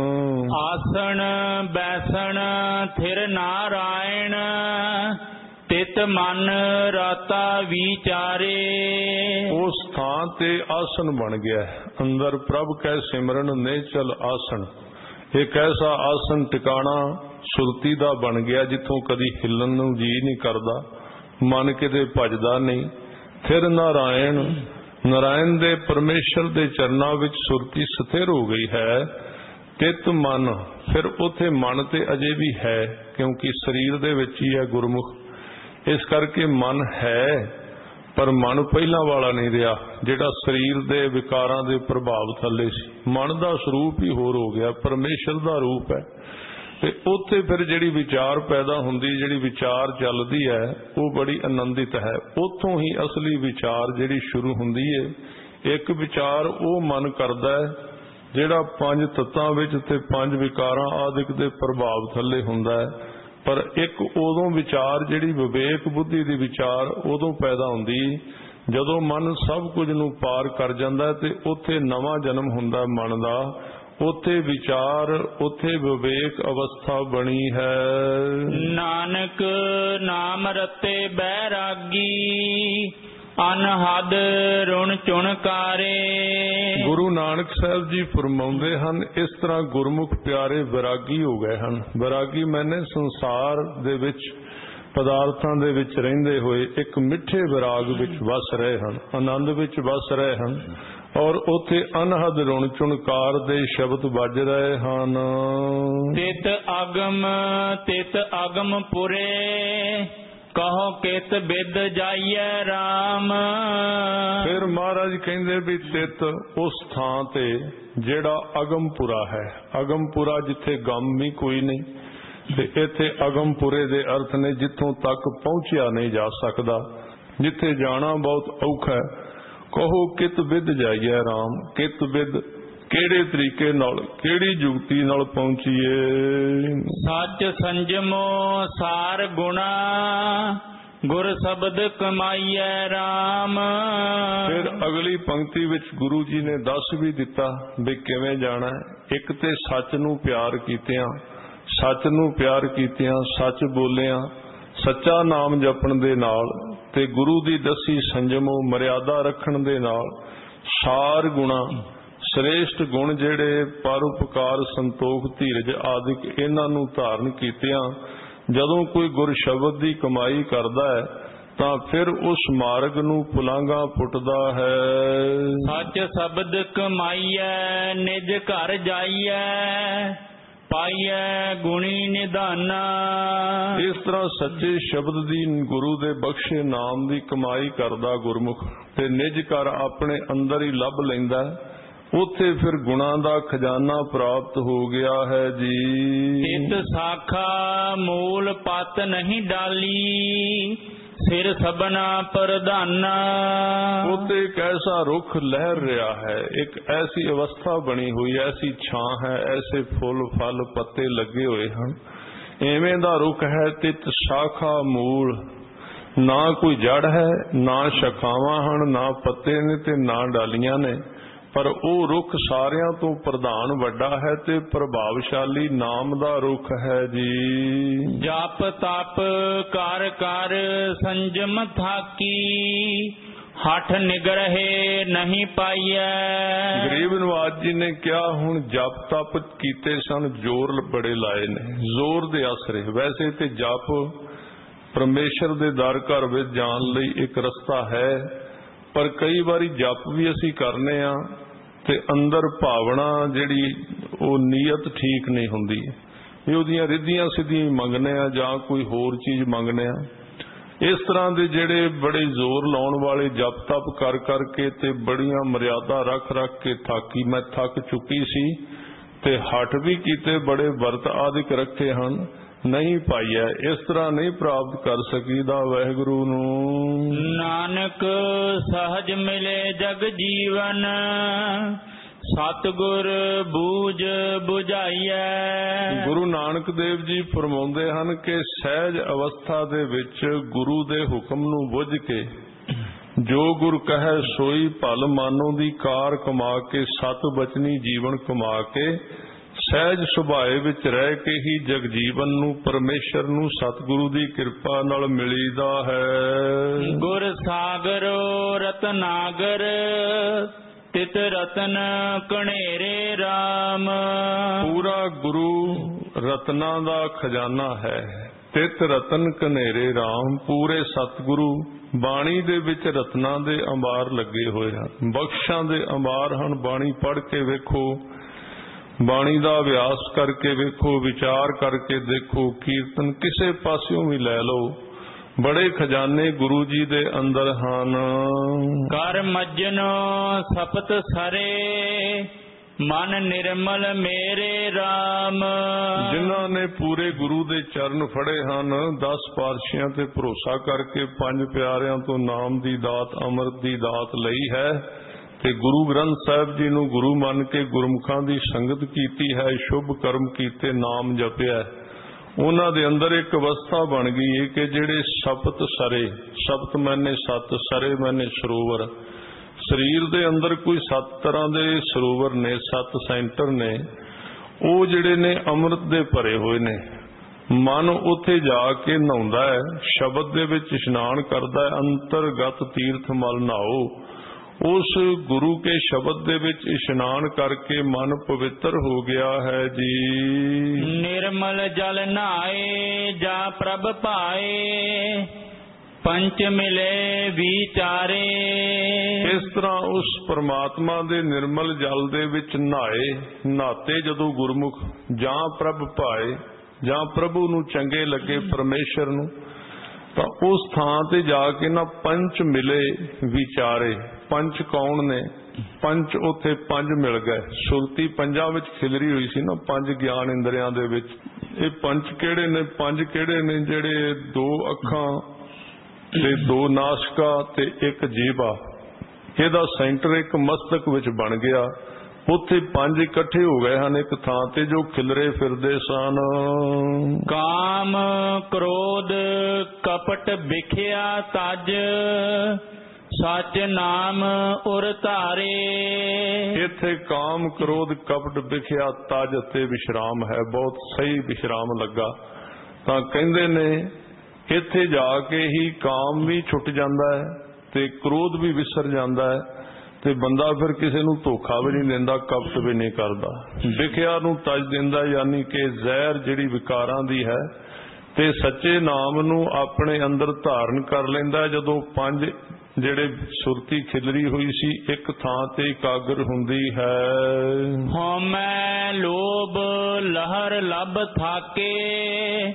ਆਸਣ ਬੈਸਣ ਥਿਰ ਨਾਰਾਇਣ ਤਿਤ ਮਨ ਰਾਤਾ ਵਿਚਾਰੇ। ਉਸ ਥਾਂ ਤੇ ਆਸਣ ਬਣ ਗਿਆ, ਅੰਦਰ ਪ੍ਰਭ ਕੈ ਸਿਮਰਨ ਨੇ ਚਲ ਆਸਣ। ਇੱਕ ਐਸਾ ਆਸਣ ਟਿਕਾਣਾ ਸੁਰਤੀ ਦਾ ਬਣ ਗਿਆ ਜਿੱਥੋਂ ਕਦੀ ਹਿੱਲਣ ਨੂੰ ਜੀ ਨਹੀਂ ਕਰਦਾ, ਮਨ ਕਿਤੇ ਭਜਦਾ ਨਹੀਂ। ਫਿਰ ਨਾਰਾਇਣ, ਨਾਰਾਇਣ ਦੇ ਪਰਮੇਸ਼ਰ ਦੇ ਚਰਨਾਂ ਵਿੱਚ ਸੁਰਤੀ ਸਥਿਰ ਹੋ ਗਈ ਹੈ। ਤਿਤ ਮਨ, ਫਿਰ ਉਥੇ ਮਨ ਤੇ ਅਜੇ ਵੀ ਹੈ, ਕਿਉਂਕਿ ਸਰੀਰ ਦੇ ਵਿੱਚ ਹੀ ਹੈ ਗੁਰਮੁਖ, ਇਸ ਕਰਕੇ ਮਨ ਹੈ, ਪਰ ਮਨ ਪਹਿਲਾਂ ਵਾਲਾ ਨਹੀਂ ਰਿਹਾ ਜਿਹੜਾ ਸਰੀਰ ਦੇ ਵਿਕਾਰਾਂ ਦੇ ਪ੍ਰਭਾਵ ਥੱਲੇ ਸੀ। ਮਨ ਦਾ ਸਰੂਪ ਹੀ ਹੋਰ ਹੋ ਗਿਆ, ਪਰਮੇਸ਼ਰ ਦਾ ਰੂਪ ਹੈ। ਤੇ ਉੱਥੇ ਫਿਰ ਜਿਹੜੀ ਵਿਚਾਰ ਪੈਦਾ ਹੁੰਦੀ, ਜਿਹੜੀ ਵਿਚਾਰ ਚੱਲਦੀ ਹੈ, ਉਹ ਬੜੀ ਆਨੰਦਿਤ ਹੈ। ਉੱਥੋਂ ਹੀ ਅਸਲੀ ਵਿਚਾਰ ਜਿਹੜੀ ਸ਼ੁਰੂ ਹੁੰਦੀ ਹੈ। ਇੱਕ ਵਿਚਾਰ ਉਹ ਮਨ ਕਰਦਾ ਹੈ ਜਿਹੜਾ ਪੰਜ ਤੱਤਾਂ ਵਿੱਚ ਤੇ ਪੰਜ ਵਿਕਾਰਾਂ ਆਦਿਕ ਦੇ ਪ੍ਰਭਾਵ ਥੱਲੇ ਹੁੰਦਾ ਹੈ, ਪਰ ਇੱਕ ਉਦੋਂ ਵਿਚਾਰ ਜਿਹੜੀ ਵਿਵੇਕ ਬੁੱਧੀ ਦੀ ਵਿਚਾਰ ਉਦੋਂ ਪੈਦਾ ਹੁੰਦੀ ਜਦੋਂ ਮਨ ਸਭ ਕੁਝ ਨੂੰ ਪਾਰ ਕਰ ਜਾਂਦਾ ਤੇ ਉੱਥੇ ਨਵਾਂ ਜਨਮ ਹੁੰਦਾ ਮਨ ਦਾ। ਉੱਥੇ ਵਿਚਾਰ, ਉੱਥੇ ਵਿਵੇਕ ਅਵਸਥਾ ਬਣੀ ਹੈ। ਨਾਨਕ ਨਾਮ ਰਤੇ ਬੈਰਾਗੀ ਅਨਹਦ ਰੁਣ ਚੁਣਕਾਰੇ। ਗੁਰੂ ਨਾਨਕ ਸਾਹਿਬ ਜੀ ਫਰਮਾਉਂਦੇ ਹਨ, ਇਸ ਤਰ੍ਹਾਂ ਗੁਰਮੁਖ ਪਿਆਰੇ ਵਿਰਾਗੀ ਹੋ ਗਏ ਹਨ। ਵਿਰਾਗੀ ਮੈਨੇ ਸੰਸਾਰ ਦੇ ਵਿੱਚ ਪਦਾਰਥਾਂ ਦੇ ਵਿੱਚ ਰਹਿੰਦੇ ਹੋਏ ਇੱਕ ਮਿੱਠੇ ਵਿਰਾਗ ਵਿੱਚ ਵਸ ਰਹੇ ਹਨ, ਆਨੰਦ ਵਿੱਚ ਵਸ ਰਹੇ ਹਨ, ਔਰ ਉੱਥੇ ਅਨਹਦ ਰੁਣ ਚੁਣਕਾਰ ਦੇ ਸ਼ਬਦ ਵੱਜ ਰਹੇ ਹਨ। ਤਿਤ ਅਗਮ ਤਿਤ ਅਗਮ ਪੁਰੇ ਕਹੋ ਕਿਤ ਬਿਦ ਜਾਈਐ RAM। ਫਿਰ ਮਹਾਰਾਜ ਕਹਿੰਦੇ ਵੀ ਤਿਤ ਉਸ ਥਾਂ ਤੇ ਜਿਹੜਾ ਅਗਮਪੁਰਾ ਹੈ, ਅਗਮਪੁਰਾ ਜਿੱਥੇ ਗਮ ਵੀ ਕੋਈ ਨਹੀਂ, ਤੇ ਇੱਥੇ ਅਗਮਪੁਰੇ ਦੇ ਅਰਥ ਨੇ ਜਿੱਥੋਂ ਤੱਕ ਪਹੁੰਚਿਆ ਨਹੀਂ ਜਾ ਸਕਦਾ, ਜਿੱਥੇ ਜਾਣਾ ਬਹੁਤ ਔਖਾ ਹੈ। ਕਹੋ ਕਿਤ ਬਿਦ ਜਾਈਏ RAM, ਕਿਤ ਬਿਦ ਕਿਹੜੇ ਤਰੀਕੇ ਨਾਲ, ਕਿਹੜੀ ਜੁਗਤੀ ਨਾਲ ਪਹੁੰਚੀਏ। ਸੱਚ ਸੰਜਮੋ ਸਾਰ ਗੁਣਾ ਗੁਰ ਸ਼ਬਦ ਕਮਾਈਐ RAM। ਫਿਰ ਅਗਲੀ ਪੰਕਤੀ ਵਿੱਚ ਗੁਰੂ ਜੀ ਨੇ ਦੱਸ ਵੀ ਦਿੱਤਾ ਵੀ ਕਿਵੇਂ ਜਾਣਾ। ਇੱਕ ਤੇ ਸੱਚ ਨੂੰ ਪਿਆਰ ਕੀਤਿਆਂ, ਸੱਚ ਨੂੰ ਪਿਆਰ ਕੀਤਿਆਂ ਸੱਚ ਬੋਲਿਆਂ, ਸੱਚਾ ਨਾਮ ਜਪਣ ਦੇ ਨਾਲ ਤੇ ਗੁਰੂ ਦੀ ਦੱਸੀ ਸੰਜਮੋ ਮਰਿਆਦਾ ਰੱਖਣ ਦੇ ਨਾਲ, ਸਾਰ ਗੁਣਾ ਸ੍ਰੇਸ਼ਟ ਗੁਣ ਜਿਹੜੇ ਪਰਉਪਕਾਰ ਸੰਤੋਖ ਧੀਰਜ ਆਦਿਕ ਇਹਨਾਂ ਨੂੰ ਧਾਰਨ ਕੀਤਿਆਂ ਜਦੋਂ ਕੋਈ ਗੁਰ ਸ਼ਬਦ ਦੀ ਕਮਾਈ ਕਰਦਾ ਹੈ ਤਾਂ ਫਿਰ ਉਸ ਮਾਰਗ ਨੂੰ ਪੁਲਾਂਘਾ ਪੁੱਟਦਾ ਹੈ। ਸੱਚ ਸ਼ਬਦ ਕਮਾਈਐ ਨਿਜ ਘਰ ਜਾਈਐ ਪਾਈਐ ਗੁਣੀ ਨਿਧਾਨਾ। ਇਸ ਤਰ੍ਹਾਂ ਸੱਚੇ ਸ਼ਬਦ ਦੀ, ਗੁਰੂ ਦੇ ਬਖਸ਼ੇ ਨਾਮ ਦੀ ਕਮਾਈ ਕਰਦਾ ਗੁਰਮੁਖ ਤੇ ਨਿਜ ਘਰ ਆਪਣੇ ਅੰਦਰ ਹੀ ਲੱਭ ਲੈਂਦਾ। ਉੱਥੇ ਫਿਰ ਗੁਣਾਂ ਦਾ ਖਜ਼ਾਨਾ ਪ੍ਰਾਪਤ ਹੋ ਗਿਆ ਹੈ ਜੀ। ਇਤ ਸਾਖਾ ਮੂਲ ਪਤ ਨਹੀਂ ਡਾਲੀ, ਸਿਰ ਸਭਨਾ ਪ੍ਰਧਾਨਾ। ਉੱਥੇ ਇੱਕ ਐਸਾ ਰੁੱਖ ਲਹਿਰ ਰਿਹਾ ਹੈ, ਇੱਕ ਐਸੀ ਅਵਸਥਾ ਬਣੀ ਹੋਈ, ਐਸੀ ਛਾਂ ਹੈ, ਐਸੇ ਫੁੱਲ ਫਲ ਪੱਤੇ ਲੱਗੇ ਹੋਏ ਹਨ। ਐਵੇਂ ਦਾ ਰੁੱਖ ਹੈ। ਤਿਤ ਸ਼ਾਖਾ ਮੂਲ, ਨਾ ਕੋਈ ਜੜ ਹੈ, ਨਾ ਸ਼ਾਖਾਵਾਂ ਹਨ, ਨਾ ਪੱਤੇ ਨੇ ਤੇ ਨਾ ਡਾਲੀਆਂ ਨੇ, ਪਰ ਉਹ ਰੁੱਖ ਸਾਰਿਆਂ ਤੋਂ ਪ੍ਰਧਾਨ ਵੱਡਾ ਹੈ ਤੇ ਪ੍ਰਭਾਵਸ਼ਾਲੀ ਨਾਮ ਦਾ ਰੁੱਖ ਹੈ ਜੀ। ਜਪ ਤਪ ਕਰ ਕਰ ਸੰਜਮ ਥਾਕੀ, ਹਠ ਨਿਗਰਹਿ ਨਹੀਂ ਪਾਈਐ। ਗਰੀਬ ਨਵਾਜ ਜੀ ਨੇ ਕਿਹਾ ਹੁਣ ਜਪ ਤਪ ਕੀਤੇ ਸਨ, ਜ਼ੋਰ ਬੜੇ ਲਾਏ ਨੇ, ਜ਼ੋਰ ਦੇ ਆਸਰੇ। ਵੈਸੇ ਤੇ ਜਪ ਪਰਮੇਸ਼ਰ ਦੇ ਦਰ ਘਰ ਵਿੱਚ ਜਾਣ ਲਈ ਇੱਕ ਰਸਤਾ ਹੈ, ਪਰ ਕਈ ਵਾਰੀ ਜਪ ਵੀ ਅਸੀਂ ਕਰਨੇ ਆ ਤੇ ਅੰਦਰ ਭਾਵਨਾ ਜਿਹੜੀ ਉਹ ਨੀਅਤ ਠੀਕ ਨਹੀਂ ਹੁੰਦੀ, ਇਹ ਉਹਦੀਆਂ ਰਿੱਧੀਆਂ ਸਿੱਧੀਆਂ ਮੰਗਨੇ ਆ ਜਾਂ ਕੋਈ ਹੋਰ ਚੀਜ਼ ਮੰਗਨੇ ਆ। ਇਸ ਤਰ੍ਹਾਂ ਦੇ ਜਿਹੜੇ ਬੜੇ ਜ਼ੋਰ ਲਾਉਣ ਵਾਲੇ ਜਪ ਤਪ ਕਰ ਕਰਕੇ ਤੇ ਬੜੀਆਂ ਮਰਿਆਦਾ ਰੱਖ ਰੱਖ ਕੇ ਥਾਕੀ, ਮੈਂ ਥੱਕ ਚੁੱਕੀ ਸੀ ਤੇ ਹੱਠ ਵੀ ਕੀਤੇ, ਬੜੇ ਵਰਤ ਆਦਿਕ ਰੱਖੇ ਹਨ, ਨਹੀਂ ਪਾਈਐ। ਇਸ ਤਰ੍ਹਾਂ ਨਹੀਂ ਪ੍ਰਾਪਤ ਕਰ ਸਕੀਦਾ ਵਾਹਿਗੁਰੂ ਨੂੰ। ਨਾਨਕ ਸਹਜ ਮਿਲੇ ਜਗ ਜੀਵਨ, ਸਤਿਗੁਰ ਬੂਝ ਬੁਝਾਈਐ। ਗੁਰੂ ਨਾਨਕ ਦੇਵ ਜੀ ਫਰਮਾਉਂਦੇ ਹਨ ਕਿ ਸਹਿਜ ਅਵਸਥਾ ਦੇ ਵਿੱਚ ਗੁਰੂ ਦੇ ਹੁਕਮ ਨੂੰ ਬੁੱਝ ਕੇ ਜੋ ਗੁਰ ਕਹੈ ਸੋਈ ਭਲ ਮਾਨੋ ਦੀ ਕਾਰ ਕਮਾ ਕੇ, ਸਤ ਬਚਨੀ ਜੀਵਨ ਕਮਾ ਕੇ, ਸਹਿਜ ਸੁਭਾਏ ਵਿੱਚ ਰਹਿ ਕੇ ਹੀ ਜਗਜੀਵਨ ਨੂੰ, ਪਰਮੇਸ਼ਰ ਨੂੰ, ਸਤਿਗੁਰੂ ਦੀ ਕਿਰਪਾ ਨਾਲ ਮਿਲੀਦਾ ਹੈ। ਗੁਰ ਸਾਗਰੋ ਰਤਨਾਗਰ, ਤਿਤ ਰਤਨ ਕਣੇਰੇ ਰਾਮ। ਪੂਰਾ ਗੁਰੂ ਰਤਨਾਂ ਦਾ ਖਜ਼ਾਨਾ ਹੈ। ਤਿਤ ਰਤਨ ਕਨੇਰੇ ਰਾਮ, ਪੂਰੇ ਸਤਿਗੁਰੂ ਬਾਣੀ ਦੇ ਵਿੱਚ ਰਤਨਾਂ ਦੇ ਅੰਬਾਰ ਲੱਗੇ ਹੋਏ ਹਨ, ਬਖਸ਼ਾਂ ਦੇ ਅੰਬਾਰ ਹਨ। ਬਾਣੀ ਪੜ੍ਹ ਕੇ ਵੇਖੋ, ਬਾਣੀ ਦਾ ਅਭਿਆਸ ਕਰਕੇ ਵੇਖੋ, ਵਿਚਾਰ ਕਰਕੇ ਦੇਖੋ, ਕੀਰਤਨ ਕਿਸੇ ਪਾਸਿਓਂ ਵੀ ਲੈ ਲਓ, ਬੜੇ ਖਜ਼ਾਨੇ ਗੁਰੂ ਜੀ ਦੇ ਅੰਦਰ ਹਨ। ਕਰ ਮੱਜਨੋ ਸਪਤ ਸਰੇ, ਮਨ ਨਿਰਮਲ ਮੇਰੇ ਰਾਮ। ਜਿਨ੍ਹਾਂ ਨੇ ਪੂਰੇ ਗੁਰੂ ਦੇ ਚਰਨ ਫੜੇ ਹਨ, ਦਸ ਪਾਤਸ਼ਾਹਾਂ ਤੇ ਭਰੋਸਾ ਕਰਕੇ ਪੰਜ ਪਿਆਰਿਆਂ ਤੋਂ ਨਾਮ ਦੀ ਦਾਤ, ਅੰਮ੍ਰਿਤ ਦੀ ਦਾਤ ਲਈ ਹੈ ਤੇ ਗੁਰੂ ਗ੍ਰੰਥ ਸਾਹਿਬ ਜੀ ਨੂੰ ਗੁਰੂ ਮੰਨ ਕੇ ਗੁਰਮੁਖਾਂ ਦੀ ਸੰਗਤ ਕੀਤੀ ਹੈ, ਸ਼ੁਭ ਕਰਮ ਕੀਤੇ, ਨਾਮ ਜਪਿਆ, ਉਹਨਾਂ ਦੇ ਅੰਦਰ ਇੱਕ ਅਵਸਥਾ ਬਣ ਗਈ ਹੈ ਕਿ ਜਿਹੜੇ ਸਪਤ ਸਰੇ, ਸਪਤ ਮੈਨੇ ਸੱਤ, ਸਰੇ ਮੈਨੇ ਸਰੋਵਰ, ਸਰੀਰ ਦੇ ਅੰਦਰ ਕੋਈ ਸੱਤ ਤਰ੍ਹਾਂ ਦੇ ਸਰੋਵਰ ਨੇ, ਸੱਤ ਸੈਂਟਰ ਨੇ, ਉਹ ਜਿਹੜੇ ਨੇ ਅੰਮ੍ਰਿਤ ਦੇ ਭਰੇ ਹੋਏ ਨੇ। ਮਨ ਉੱਥੇ ਜਾ ਕੇ ਨਹਾਉਂਦਾ ਹੈ, ਸ਼ਬਦ ਦੇ ਵਿੱਚ ਇਸ਼ਨਾਨ ਕਰਦਾ ਹੈ, ਅੰਤਰਗਤ ਤੀਰਥ ਮਲ ਨਹਾਓ। ਉਸ ਗੁਰੂ ਕੇ ਸ਼ਬਦ ਦੇ ਵਿੱਚ ਇਸ਼ਨਾਨ ਕਰਕੇ ਮਨ ਪਵਿੱਤਰ ਹੋ ਗਿਆ ਹੈ ਜੀ। ਨਿਰਮਲ ਜਲ ਨਹਾਏ ਜਾ ਪ੍ਰਭ ਪਾਏ, ਪੰਚ ਮਿਲੇ ਵਿਚਾਰੇ। ਇਸ ਤਰ੍ਹਾਂ ਉਸ ਪਰਮਾਤਮਾ ਦੇ ਨਿਰਮਲ ਜਲ ਦੇ ਵਿੱਚ ਨਹਾਏ, ਨਹਾਤੇ ਜਦੋਂ ਗੁਰਮੁਖ, ਜਾਂ ਪ੍ਰਭ ਪਾਏ, ਜਾਂ ਪ੍ਰਭੂ ਨੂੰ ਚੰਗੇ ਲੱਗੇ, ਪਰਮੇਸ਼ਰ ਨੂੰ, ਤਾਂ ਉਸ ਥਾਂ ਤੇ ਜਾ ਕੇ ਨਾ ਪੰਚ ਮਿਲੇ ਵਿਚਾਰੇ। ਪੰਚ ਕੌਣ ਨੇ? ਪੰਜ ਉੱਥੇ ਪੰਜ ਮਿਲ ਗਏ। ਸੁਰਤੀ ਪੰਜਾਂ ਵਿੱਚ ਖਿਲਰੀ ਹੋਈ ਸੀ ਨਾ, ਪੰਜ ਗਿਆਨ ਇੰਦਰੀਆਂ ਦੇ ਵਿੱਚ। ਇਹ ਪੰਜ ਕਿਹੜੇ ਨੇ? ਪੰਜ ਕਿਹੜੇ ਨੇ? ਜਿਹੜੇ ਦੋ ਅੱਖਾਂ ਤੇ ਦੋ ਨਾਸਿਕਾ ਤੇ ਇੱਕ ਜੀਭਾ, ਇਹਦਾ ਸੈਂਟਰ ਇੱਕ ਮਸਤਕ ਵਿੱਚ ਬਣ ਗਿਆ। ਉੱਥੇ ਪੰਜ ਇਕੱਠੇ ਹੋ ਗਏ ਹਨ ਇੱਕ ਥਾਂ ਤੇ, ਜੋ ਖਿਲਰੇ ਫਿਰਦੇ ਸਨ। ਕਾਮ ਕ੍ਰੋਧ ਕਪਟ ਵਿਖਿਆ ਤਜ, ਸੱਚ ਨਾਮ ਉਰ ਧਾਰੇ। ਇੱਥੇ ਕਾਮ ਕ੍ਰੋਧ ਕਪਟ ਵਿਖਿਆ ਤਜ ਤੇ ਵਿਸ਼ਰਾਮ ਹੈ, ਬਹੁਤ ਸਹੀ ਵਿਸ਼ਰਾਮ ਲੱਗਾ। ਤਾਂ ਕਹਿੰਦੇ ਨੇ ਇੱਥੇ ਜਾ ਕੇ ਹੀ ਕਾਮ ਵੀ ਛੁੱਟ ਜਾਂਦਾ ਹੈ ਤੇ ਕ੍ਰੋਧ ਵੀ ਵਿਸਰ ਜਾਂਦਾ ਹੈ ਤੇ ਬੰਦਾ ਫਿਰ ਕਿਸੇ ਨੂੰ ਧੋਖਾ ਵੀ ਨਹੀਂ ਦਿੰਦਾ, ਕਪਟ ਵੀ ਨਹੀਂ ਕਰਦਾ। ਵਿਖਿਆ ਨੂੰ ਤਜ ਦਿੰਦਾ, ਯਾਨੀ ਕਿ ਜ਼ਹਿਰ ਜਿਹੜੀ ਵਿਕਾਰਾਂ ਦੀ ਹੈ, ਤੇ ਸੱਚੇ ਨਾਮ ਨੂੰ ਆਪਣੇ ਅੰਦਰ ਧਾਰਨ ਕਰ ਲੈਂਦਾ। ਜਦੋਂ ਪੰਜ ਜਿਹੜੇ ਸੁਰਤੀ ਖਿਲਰੀ ਹੋਈ ਸੀ ਇੱਕ ਥਾਂ ਤੇ ਇਕਾਗਰ ਹੁੰਦੀ ਹੈ। ਹਉਮੈ ਲੋਭ ਲਹਰ ਲੱਭ ਥਾਕੇ,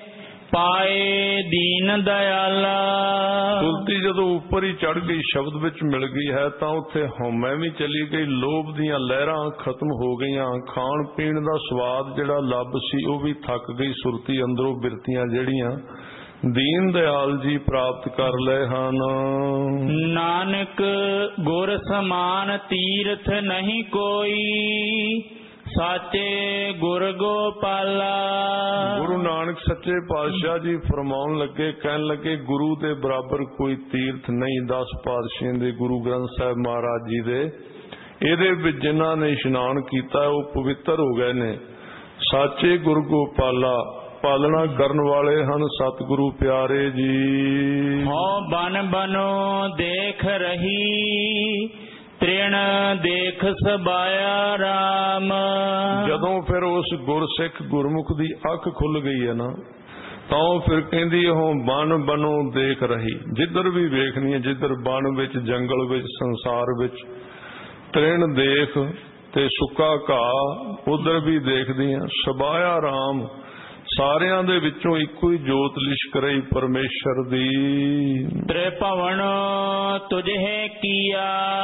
ਪਾਏ ਦੀਨ ਦਇਆਲਾ। ਸੁਰਤੀ ਜਦੋਂ ਉੱਪਰ ਹੀ ਚੜ ਗਈ, ਸ਼ਬਦ ਵਿੱਚ ਮਿਲ ਗਈ ਹੈ, ਤਾਂ ਉੱਥੇ ਹਉਮੈ ਵੀ ਚਲੀ ਗਈ, ਲੋਭ ਦੀਆਂ ਲਹਿਰਾਂ ਖਤਮ ਹੋ ਗਈਆਂ, ਖਾਣ ਪੀਣ ਦਾ ਸਵਾਦ ਜਿਹੜਾ ਲੱਭ ਸੀ ਉਹ ਵੀ ਥੱਕ ਗਈ। ਸੁਰਤੀ ਅੰਦਰੋਂ ਬਿਰਤੀਆਂ ਜਿਹੜੀਆਂ ਦੀਨ ਦਇਆਲ ਜੀ ਪ੍ਰਾਪਤ ਕਰ ਲਏ ਹਨ। ਨਾਨਕ ਗੁਰ ਸਮਾਨ ਤੀਰਥ ਨਹੀਂ ਕੋਈ, ਸਾਚੇ ਗੁਰ ਗੋਪਾਲਾ। ਗੁਰੂ ਨਾਨਕ ਸੱਚੇ ਪਾਤਸ਼ਾਹ ਜੀ ਫਰਮਾਉਣ ਲੱਗੇ, ਕਹਿਣ ਲੱਗੇ, ਗੁਰੂ ਦੇ ਬਰਾਬਰ ਕੋਈ ਤੀਰਥ ਨਹੀਂ। ਦਸ ਪਾਤਸ਼ਾਹਾਂ ਦੇ ਗੁਰੂ ਗ੍ਰੰਥ ਸਾਹਿਬ ਮਹਾਰਾਜ ਜੀ ਦੇ, ਇਹਦੇ ਵਿੱਚ ਜਿਨ੍ਹਾਂ ਨੇ ਇਸ਼ਨਾਨ ਕੀਤਾ ਉਹ ਪਵਿੱਤਰ ਹੋ ਗਏ ਨੇ। ਸਾਚੇ ਗੁਰ ਗੋਪਾਲਾ, ਪਾਲਣਾ ਕਰਨ ਵਾਲੇ ਹਨ ਸਤਿਗੁਰੂ ਪਿਆਰੇ ਜੀ। ਹੋ ਬਨ ਬਨੋ ਦੇਖ ਰਹੀ, ਤ੍ਰਿਣ ਦੇਖ ਸਬਾਇਆ ਰਾਮ। ਜਦੋਂ ਫਿਰ ਉਸ ਗੁਰਸਿੱਖ ਗੁਰਮੁਖ ਦੀ ਅੱਖ ਖੁੱਲ ਗਈ ਹੈ ਨਾ, ਤਾਂ ਉਹ ਫਿਰ ਕਹਿੰਦੀ ਉਹ ਬਨ ਬਨੋ ਦੇਖ ਰਹੀ, ਜਿੱਧਰ ਵੀ ਵੇਖਣੀ ਹੈ, ਜਿੱਧਰ ਬਨ ਵਿੱਚ, ਜੰਗਲ ਵਿੱਚ, ਸੰਸਾਰ ਵਿੱਚ, ਤ੍ਰਿਣ ਦੇਖ ਤੇ ਸੁੱਕਾ ਘਾਹ ਉਧਰ ਵੀ ਦੇਖਦੀ ਆ। ਸਬਾਇਆ ਰਾਮ, ਸਾਰਿਆਂ ਦੇ ਵਿੱਚੋਂ ਇੱਕੋ ਹੀ ਜੋਤ ਲਿਸ਼ਕ ਰਹੀ ਪਰਮੇਸ਼ਰ ਦੀ। ਤ੍ਰਿਭਵਨ ਤੁਝੇ ਕੀਆ,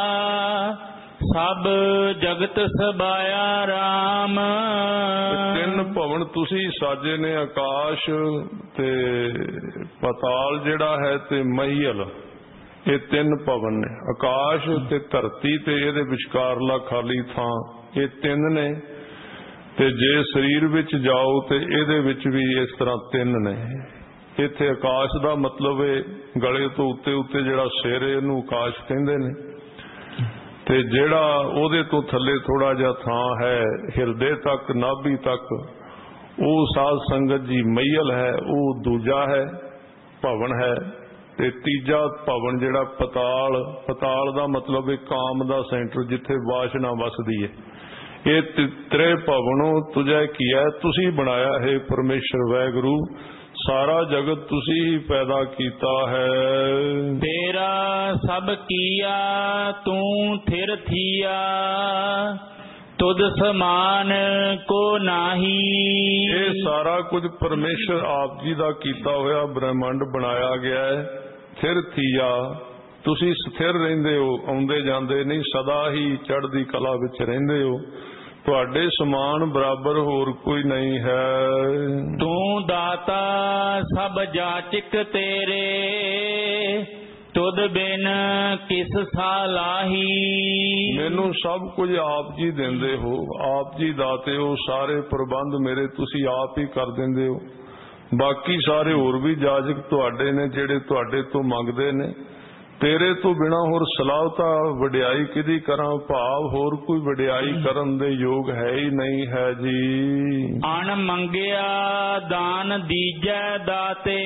ਸਭ ਜਗਤ ਸਬਾਇਆ ਰਾਮ। ਤਿੰਨ ਭਵਨ ਤੁਸੀਂ ਸਾਜੇ ਨੇ, ਆਕਾਸ਼ ਤੇ ਪਤਾਲ ਜਿਹੜਾ ਹੈ ਤੇ ਮਹੀਲ, ਇਹ ਤਿੰਨ ਭਵਨ ਨੇ। ਆਕਾਸ਼ ਤੇ ਧਰਤੀ ਤੇ ਇਹਦੇ ਵਿਚਕਾਰਲਾ ਖਾਲੀ ਥਾਂ, ਇਹ ਤਿੰਨ ਨੇ। ਤੇ ਜੇ ਸਰੀਰ ਵਿੱਚ ਜਾਓ ਤੇ ਇਹਦੇ ਵਿੱਚ ਵੀ ਇਸ ਤਰ੍ਹਾਂ ਤਿੰਨ ਨੇ। ਇੱਥੇ ਆਕਾਸ਼ ਦਾ ਮਤਲਬ ਹੈ ਗਲੇ ਤੋਂ ਉੱਤੇ ਉੱਤੇ ਜਿਹੜਾ ਸਿਰ ਹੈ ਇਹਨੂੰ ਆਕਾਸ਼ ਕਹਿੰਦੇ ਨੇ, ਤੇ ਜਿਹੜਾ ਉਹਦੇ ਤੋਂ ਥੱਲੇ ਥੋੜਾ ਜਿਹਾ ਥਾਂ ਹੈ ਹਿਰਦੇ ਤੱਕ, ਨਾਭੀ ਤੱਕ, ਉਹ ਸਾਧ ਸੰਗਤ ਜੀ ਮਹੀਲ ਹੈ, ਉਹ ਦੂਜਾ ਹੈ ਭਵਨ ਹੈ। ਤੇ ਤੀਜਾ ਭਵਨ ਜਿਹੜਾ ਪਤਾਲ, ਪਤਾਲ ਦਾ ਮਤਲਬ ਹੈ ਕਾਮ ਦਾ ਸੈਂਟਰ, ਜਿੱਥੇ ਵਾਸ਼ਨਾ ਵਸਦੀ ਹੈ। ਇਹ ਤ੍ਰੇ ਭਵਨੋਂ ਤੁਝੇ ਕੀਆ, ਤੁਸੀਂ ਬਣਾਇਆ ਹੈ ਪਰਮੇਸ਼ਰ ਵਾਹਿਗੁਰੂ, ਸਾਰਾ ਜਗਤ ਤੁਸੀਂ ਹੀ ਪੈਦਾ ਕੀਤਾ ਹੈ। ਤੇਰਾ ਸਭ ਕੀਆ ਤੂੰ ਥਿਰ ਥੀਆ, ਤੁਧ ਸਮਾਨ ਕੋ ਨਾਹੀ। ਇਹ ਸਾਰਾ ਕੁਝ ਪਰਮੇਸ਼ਰ ਆਪ ਜੀ ਦਾ ਕੀਤਾ ਹੋਇਆ ਬ੍ਰਹਿਮੰਡ ਬਣਾਇਆ ਗਿਆ ਹੈ। ਥਿਰ ਥੀਆ, ਤੁਸੀਂ ਸਥਿਰ ਰਹਿੰਦੇ ਹੋ, ਆਉਂਦੇ ਜਾਂਦੇ ਨਹੀਂ, ਸਦਾ ਹੀ ਚੜ੍ਹਦੀ ਕਲਾ ਵਿੱਚ ਰਹਿੰਦੇ ਹੋ। ਤੁਹਾਡੇ ਸਮਾਨ ਬਰਾਬਰ ਹੋਰ ਕੋਈ ਨਹੀਂ ਹੈ। ਤੂੰ ਦਾਤਾ ਸਭ ਜਾਚਕ ਤੇਰੇ, ਤੁਧ ਬਿਨ ਕਿਸ ਸਾਲਾਹੀ। ਮੈਨੂੰ ਸਭ ਕੁਝ ਆਪ ਜੀ ਦਿੰਦੇ ਹੋ, ਆਪ ਜੀ ਦਾਤੇ ਹੋ, ਸਾਰੇ ਪ੍ਰਬੰਧ ਮੇਰੇ ਤੁਸੀਂ ਆਪ ਹੀ ਕਰ ਦਿੰਦੇ ਹੋ। ਬਾਕੀ ਸਾਰੇ ਹੋਰ ਵੀ ਜਾਜਕ ਤੁਹਾਡੇ ਨੇ, ਜਿਹੜੇ ਤੁਹਾਡੇ ਤੋਂ ਮੰਗਦੇ ਨੇ। ਤੇਰੇ ਤੋਂ ਬਿਨਾਂ ਹੋਰ ਸਲਾਹਤਾ ਵਡਿਆਈ ਕਿਹਦੀ ਕਰਾਂ, ਭਾਵ ਹੋਰ ਕੋਈ ਵਡਿਆਈ ਕਰਨ ਦੇ ਯੋਗ ਹੈ ਹੀ ਨਹੀਂ ਹੈ ਜੀ। ਅਣ ਮੰਗਿਆ ਦਾਨ ਦੀਜੈ ਦਾਤੇ,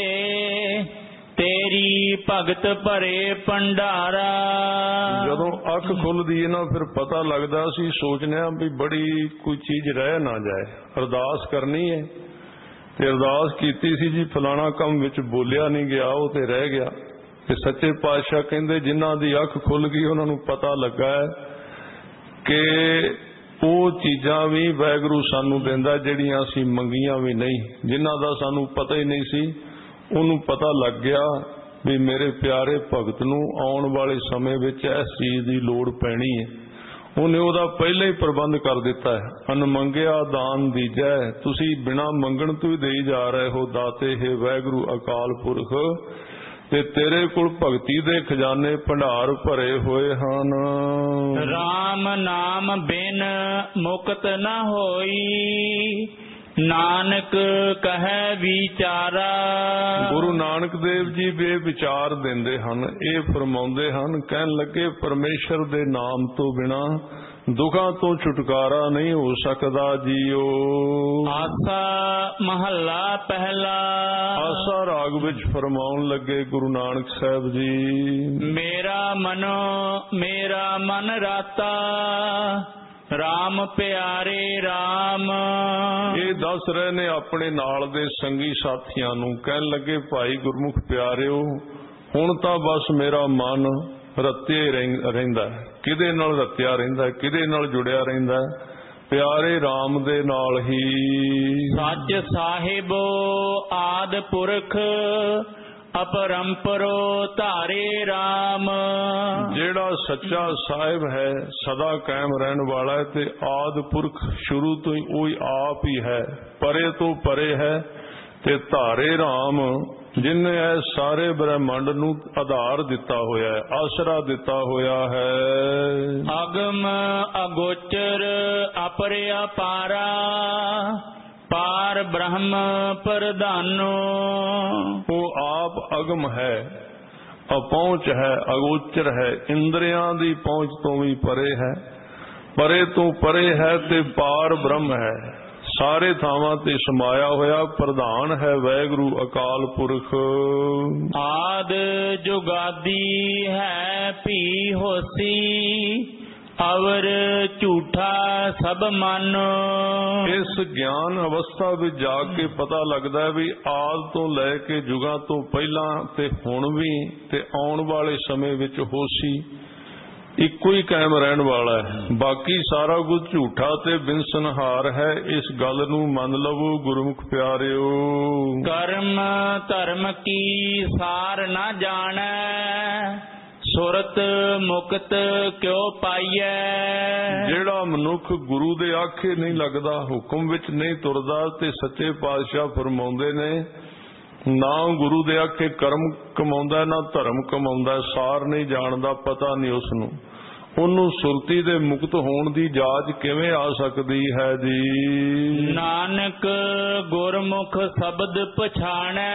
ਤੇਰੀ ਭਗਤ ਭਰੇ ਭੰਡਾਰਾ। ਜਦੋਂ ਅੱਖ ਖੁੱਲਦੀ ਹੈ ਨਾ, ਫਿਰ ਪਤਾ ਲੱਗਦਾ ਸੀ, ਸੋਚਦੇ ਆ ਵੀ ਬੜੀ ਕੋਈ ਚੀਜ਼ ਰਹਿ ਨਾ ਜਾਏ। ਅਰਦਾਸ ਕਰਨੀ ਹੈ ਤੇ ਅਰਦਾਸ ਕੀਤੀ ਸੀ ਜੀ, ਫਲਾਣਾ ਕੰਮ ਵਿੱਚ ਬੋਲਿਆ ਨਹੀਂ ਗਿਆ, ਉਹ ਤੇ ਰਹਿ ਗਿਆ। ਤੇ ਸੱਚੇ ਪਾਤਸ਼ਾਹ ਕਹਿੰਦੇ ਜਿਨ੍ਹਾਂ ਦੀ ਅੱਖ ਖੁੱਲ ਗਈ ਉਹਨਾਂ ਨੂੰ ਪਤਾ ਲੱਗਾ ਹੈ ਕਿ ਉਹ ਚੀਜ਼ਾਂ ਵੀ ਵਾਹਿਗੁਰੂ ਸਾਨੂੰ ਦਿੰਦਾ ਜਿਹੜੀਆਂ ਅਸੀਂ ਮੰਗੀਆਂ ਵੀ ਨਹੀਂ। ਜਿਨ੍ਹਾਂ ਦਾ ਸਾਨੂੰ ਪਤਾ ਹੀ ਨਹੀਂ ਸੀ, ਉਹਨੂੰ ਪਤਾ ਲੱਗ ਗਿਆ ਵੀ ਮੇਰੇ ਪਿਆਰੇ ਭਗਤ ਨੂੰ ਆਉਣ ਵਾਲੇ ਸਮੇਂ ਵਿੱਚ ਇਸ ਚੀਜ਼ ਦੀ ਲੋੜ ਪੈਣੀ ਹੈ। ਉਹਨੇ ਉਹਦਾ ਪਹਿਲਾਂ ਹੀ ਪ੍ਰਬੰਧ ਕਰ ਦਿੱਤਾ ਹੈ। ਅਨ ਮੰਗਿਆ ਦਾਨ ਦੀਜੈ, ਤੁਸੀਂ ਬਿਨਾਂ ਮੰਗਣ ਤੋਂ ਹੀ ਦੇਈ ਜਾ ਰਹੇ ਹੋ ਦਾਤੇ ਹੈ ਵਾਹਿਗੁਰੂ ਅਕਾਲ ਪੁਰਖ। ਤੇ ਤੇਰੇ ਕੋਲ ਭਗਤੀ ਦੇ ਖਜ਼ਾਨੇ ਭੰਡਾਰ ਭਰੇ ਹੋਏ ਹਨ। ਰਾਮ ਨਾਮ ਬਿਨ ਮੁਕਤ ਨਾ ਹੋਈ, ਨਾਨਕ ਕਹੈ ਵਿਚਾਰਾ। ਗੁਰੂ ਨਾਨਕ ਦੇਵ ਜੀ ਬੇ ਵਿਚਾਰ ਦਿੰਦੇ ਹਨ, ਇਹ ਫਰਮਾਉਂਦੇ ਹਨ, ਕਹਿਣ ਲੱਗੇ ਪਰਮੇਸ਼ਰ ਦੇ ਨਾਮ ਤੋਂ ਬਿਨਾ ਦੁੱਖਾਂ ਤੋਂ ਛੁਟਕਾਰਾ ਨਹੀਂ ਹੋ ਸਕਦਾ ਜੀਓ। ਆਸਾ ਮਹੱਲਾ ਪਹਿਲਾ। ਆਸਾ ਰਾਗ ਵਿੱਚ ਫਰਮਾਉਣ ਲੱਗੇ ਗੁਰੂ ਨਾਨਕ ਸਾਹਿਬ ਜੀ, ਮੇਰਾ ਮਨੋ ਮੇਰਾ ਮਨ ਰਾਤਾ, ਰਾਮ ਪਿਆਰੇ ਰਾਮ। ਇਹ ਦੱਸ ਰਹੇ ਨੇ ਆਪਣੇ ਨਾਲ ਦੇ ਸੰਗੀ ਸਾਥੀਆਂ ਨੂੰ, ਕਹਿਣ ਲੱਗੇ ਭਾਈ ਗੁਰਮੁਖ ਪਿਆਰਿਓ, ਹੁਣ ਤਾਂ ਬਸ ਮੇਰਾ ਮਨ ਰੱਤਿਆ ਰਹਿੰਦਾ ਹੈ। ਕਿਹਦੇ ਨਾਲ ਰੱਤਿਆ ਰਹਿੰਦਾ, ਕਿਹਦੇ ਨਾਲ ਜੁੜਿਆ ਰਹਿੰਦਾ, ਪਿਆਰੇ RAM ਦੇ ਨਾਲ ਹੀ। ਸੱਚ ਸਾਹਿਬੋ ਆਦ ਪੁਰਖ ਅਪਰੰਪਰੋ ਧਾਰੇ RAM। ਜਿਹੜਾ ਸੱਚਾ ਸਾਹਿਬ ਹੈ ਸਦਾ ਕਾਇਮ ਰਹਿਣ ਵਾਲਾ ਹੈ ਤੇ ਆਦ ਪੁਰਖ ਸ਼ੁਰੂ ਤੋਂ ਹੀ ਉਹੀ ਆਪ ਹੀ ਹੈ, ਪਰੇ ਤੋਂ ਪਰੇ ਹੈ ਤੇ ਧਾਰੇ RAM ਜਿਨਨੇ ਇਹ ਸਾਰੇ ਬ੍ਰਹਿਮੰਡ ਨੂੰ ਆਧਾਰ ਦਿੱਤਾ ਹੋਇਆ ਹੈ, ਆਸਰਾ ਦਿੱਤਾ ਹੋਇਆ ਹੈ। ਅਗਮ ਅਗੋਚਰ ਅਪਰਿਆਪਾਰਾ ਪਾਰ ਬ੍ਰਹਮ ਪ੍ਰਧਾਨੋ। ਉਹ ਆਪ ਅਗਮ ਹੈ, ਅਪਹੁੰਚ ਹੈ, ਅਗੋਚਰ ਹੈ, ਇੰਦਰੀਆਂ ਦੀ ਪਹੁੰਚ ਤੋਂ ਵੀ ਪਰੇ ਹੈ, ਪਰੇ ਤੋਂ ਪਰੇ ਹੈ ਤੇ ਪਾਰ ਬ੍ਰਹਮ ਹੈ, ਸਾਰੇ ਥਾਵਾਂ ਤੇ ਸਮਾਇਆ ਹੋਇਆ ਪ੍ਰਧਾਨ ਹੈ ਵਾਹਿਗੁਰੂ ਅਕਾਲ ਪੁਰਖ। ਆਦ ਜੁਗਾਦੀ ਹੈ ਭੀ ਹੋਸੀ ਅਵਰ ਝੂਠਾ ਸਭ ਮਾਨੋ। ਇਸ ਗਿਆਨ ਅਵਸਥਾ ਵਿੱਚ ਜਾ ਕੇ ਪਤਾ ਲੱਗਦਾ ਹੈ ਵੀ ਆਦ ਤੋਂ ਲੈ ਕੇ ਜੁਗਾਂ ਤੋਂ ਪਹਿਲਾਂ ਤੇ ਹੁਣ ਵੀ ਤੇ ਆਉਣ ਵਾਲੇ ਸਮੇਂ ਵਿੱਚ ਹੋਸੀ ਇੱਕੋ ਹੀ ਕਾਇਮ ਰਹਿਣ ਵਾਲਾ ਹੈ, ਬਾਕੀ ਸਾਰਾ ਕੁਝ ਝੂਠਾ ਤੇ ਬਿਨਸਨਹਾਰ ਹੈ। ਇਸ ਗੱਲ ਨੂੰ ਮੰਨ ਲਵੋ ਗੁਰਮੁਖ ਪਿਆਰਿਓ। ਕਰਮ ਧਰਮ ਕੀ ਸਾਰ ਨਾ ਜਾਣੈ ਸੁਰਤ ਮੁਕਤ ਕਿਉ ਪਾਈਐ। ਜਿਹੜਾ ਮਨੁੱਖ ਗੁਰੂ ਦੇ ਆਖੇ ਨਹੀਂ ਲੱਗਦਾ, ਹੁਕਮ ਵਿੱਚ ਨਹੀਂ ਤੁਰਦਾ ਤੇ ਸੱਚੇ ਪਾਤਸ਼ਾਹ ਫਰਮਾਉਂਦੇ ਨੇ ਨਾ ਗੁਰੂ ਦੇ ਆਖੇ ਕਰਮ ਕਮਾਉਂਦਾ ਨਾ ਧਰਮ ਕਮਾਉਂਦਾ, ਸਾਰ ਨਹੀਂ ਜਾਣਦਾ, ਪਤਾ ਨਹੀਂ ਉਸ ਨੂੰ, ਉਹਨੂੰ ਸੁਰਤੀ ਦੇ ਮੁਕਤ ਹੋਣ ਦੀ ਜਾਚ ਕਿਵੇਂ ਆ ਸਕਦੀ ਹੈ ਜੀ। ਨਾਨਕ ਗੁਰਮੁਖ ਸ਼ਬਦ ਪਛਾਣੈ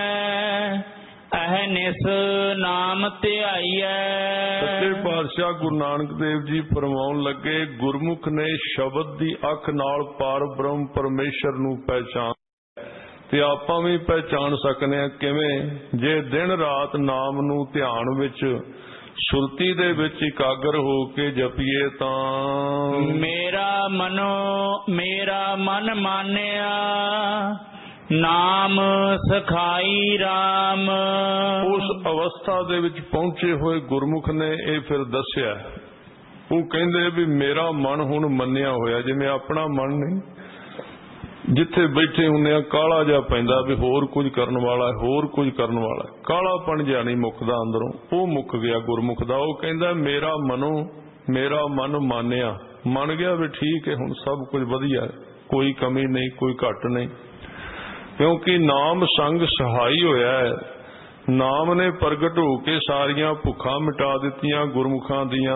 ਅਹਨਿਸ ਨਾਮ ਧਿਆਈਐ। ਸੱਚੇ ਪਾਤਸ਼ਾਹ ਗੁਰੂ ਨਾਨਕ ਦੇਵ ਜੀ ਫਰਮਾਉਣ ਲੱਗੇ ਗੁਰਮੁਖ ਨੇ ਸ਼ਬਦ ਦੀ ਅੱਖ ਨਾਲ ਪਾਰ ਬ੍ਰਹਮ ਪਰਮੇਸ਼ਰ ਨੂੰ ਪਹਿਚਾਨ ਤੇ ਆਪਾਂ ਵੀ ਪਹਿਚਾਨ ਸਕਨੇ ਆ ਕਿਵੇਂ, ਜੇ ਦਿਨ ਰਾਤ ਨਾਮ ਨੂੰ ਧਿਆਨ ਵਿੱਚ ਸੁਰਤੀ ਦੇ ਵਿੱਚ ਇਕਾਗਰ ਹੋ ਕੇ ਜਪੀਏ ਤਾਂ। ਮੇਰਾ ਮਨੋ ਮੇਰਾ ਮਨ ਮਾਨਿਆ ਨਾਮ ਸਖਾਈ RAM। ਉਸ ਅਵਸਥਾ ਦੇ ਵਿੱਚ ਪਹੁੰਚੇ ਹੋਏ ਗੁਰਮੁਖ ਨੇ ਇਹ ਫਿਰ ਦੱਸਿਆ, ਉਹ ਕਹਿੰਦੇ ਵੀ ਮੇਰਾ ਮਨ ਹੁਣ ਮੰਨਿਆ ਹੋਇਆ, ਜਿਵੇਂ ਆਪਣਾ ਮਨ ਨਹੀਂ, ਜਿੱਥੇ ਬੈਠੇ ਹੁੰਦੇ ਆ ਕਾਲਾ ਜਿਹਾ ਪੈਂਦਾ ਵੀ ਹੋਰ ਕੁਝ ਕਰਨ ਵਾਲਾ, ਹੋਰ ਕੁਝ ਕਰਨ ਵਾਲਾ, ਕਾਲਾਪਣ ਜਿਹਾ ਨਹੀਂ ਮੁੱਕਦਾ ਅੰਦਰੋਂ, ਉਹ ਮੁੱਕ ਗਿਆ ਗੁਰਮੁਖ ਦਾ। ਉਹ ਕਹਿੰਦਾ ਮੇਰਾ ਮਨੋ ਮੇਰਾ ਮਨ ਮਾਨਿਆ, ਮੰਨ ਗਿਆ ਵੀ ਠੀਕ ਹੈ ਹੁਣ ਸਭ ਕੁਝ ਵਧੀਆ, ਕੋਈ ਕਮੀ ਨਹੀਂ, ਕੋਈ ਘੱਟ ਨਹੀਂ, ਕਿਉਂਕਿ ਨਾਮ ਸੰਗ ਸਹਾਈ ਹੋਇਆ ਹੈ। ਨਾਮ ਨੇ ਪ੍ਰਗਟ ਹੋ ਕੇ ਸਾਰੀਆਂ ਭੁੱਖਾਂ ਮਿਟਾ ਦਿੱਤੀਆਂ ਗੁਰਮੁਖਾਂ ਦੀਆਂ।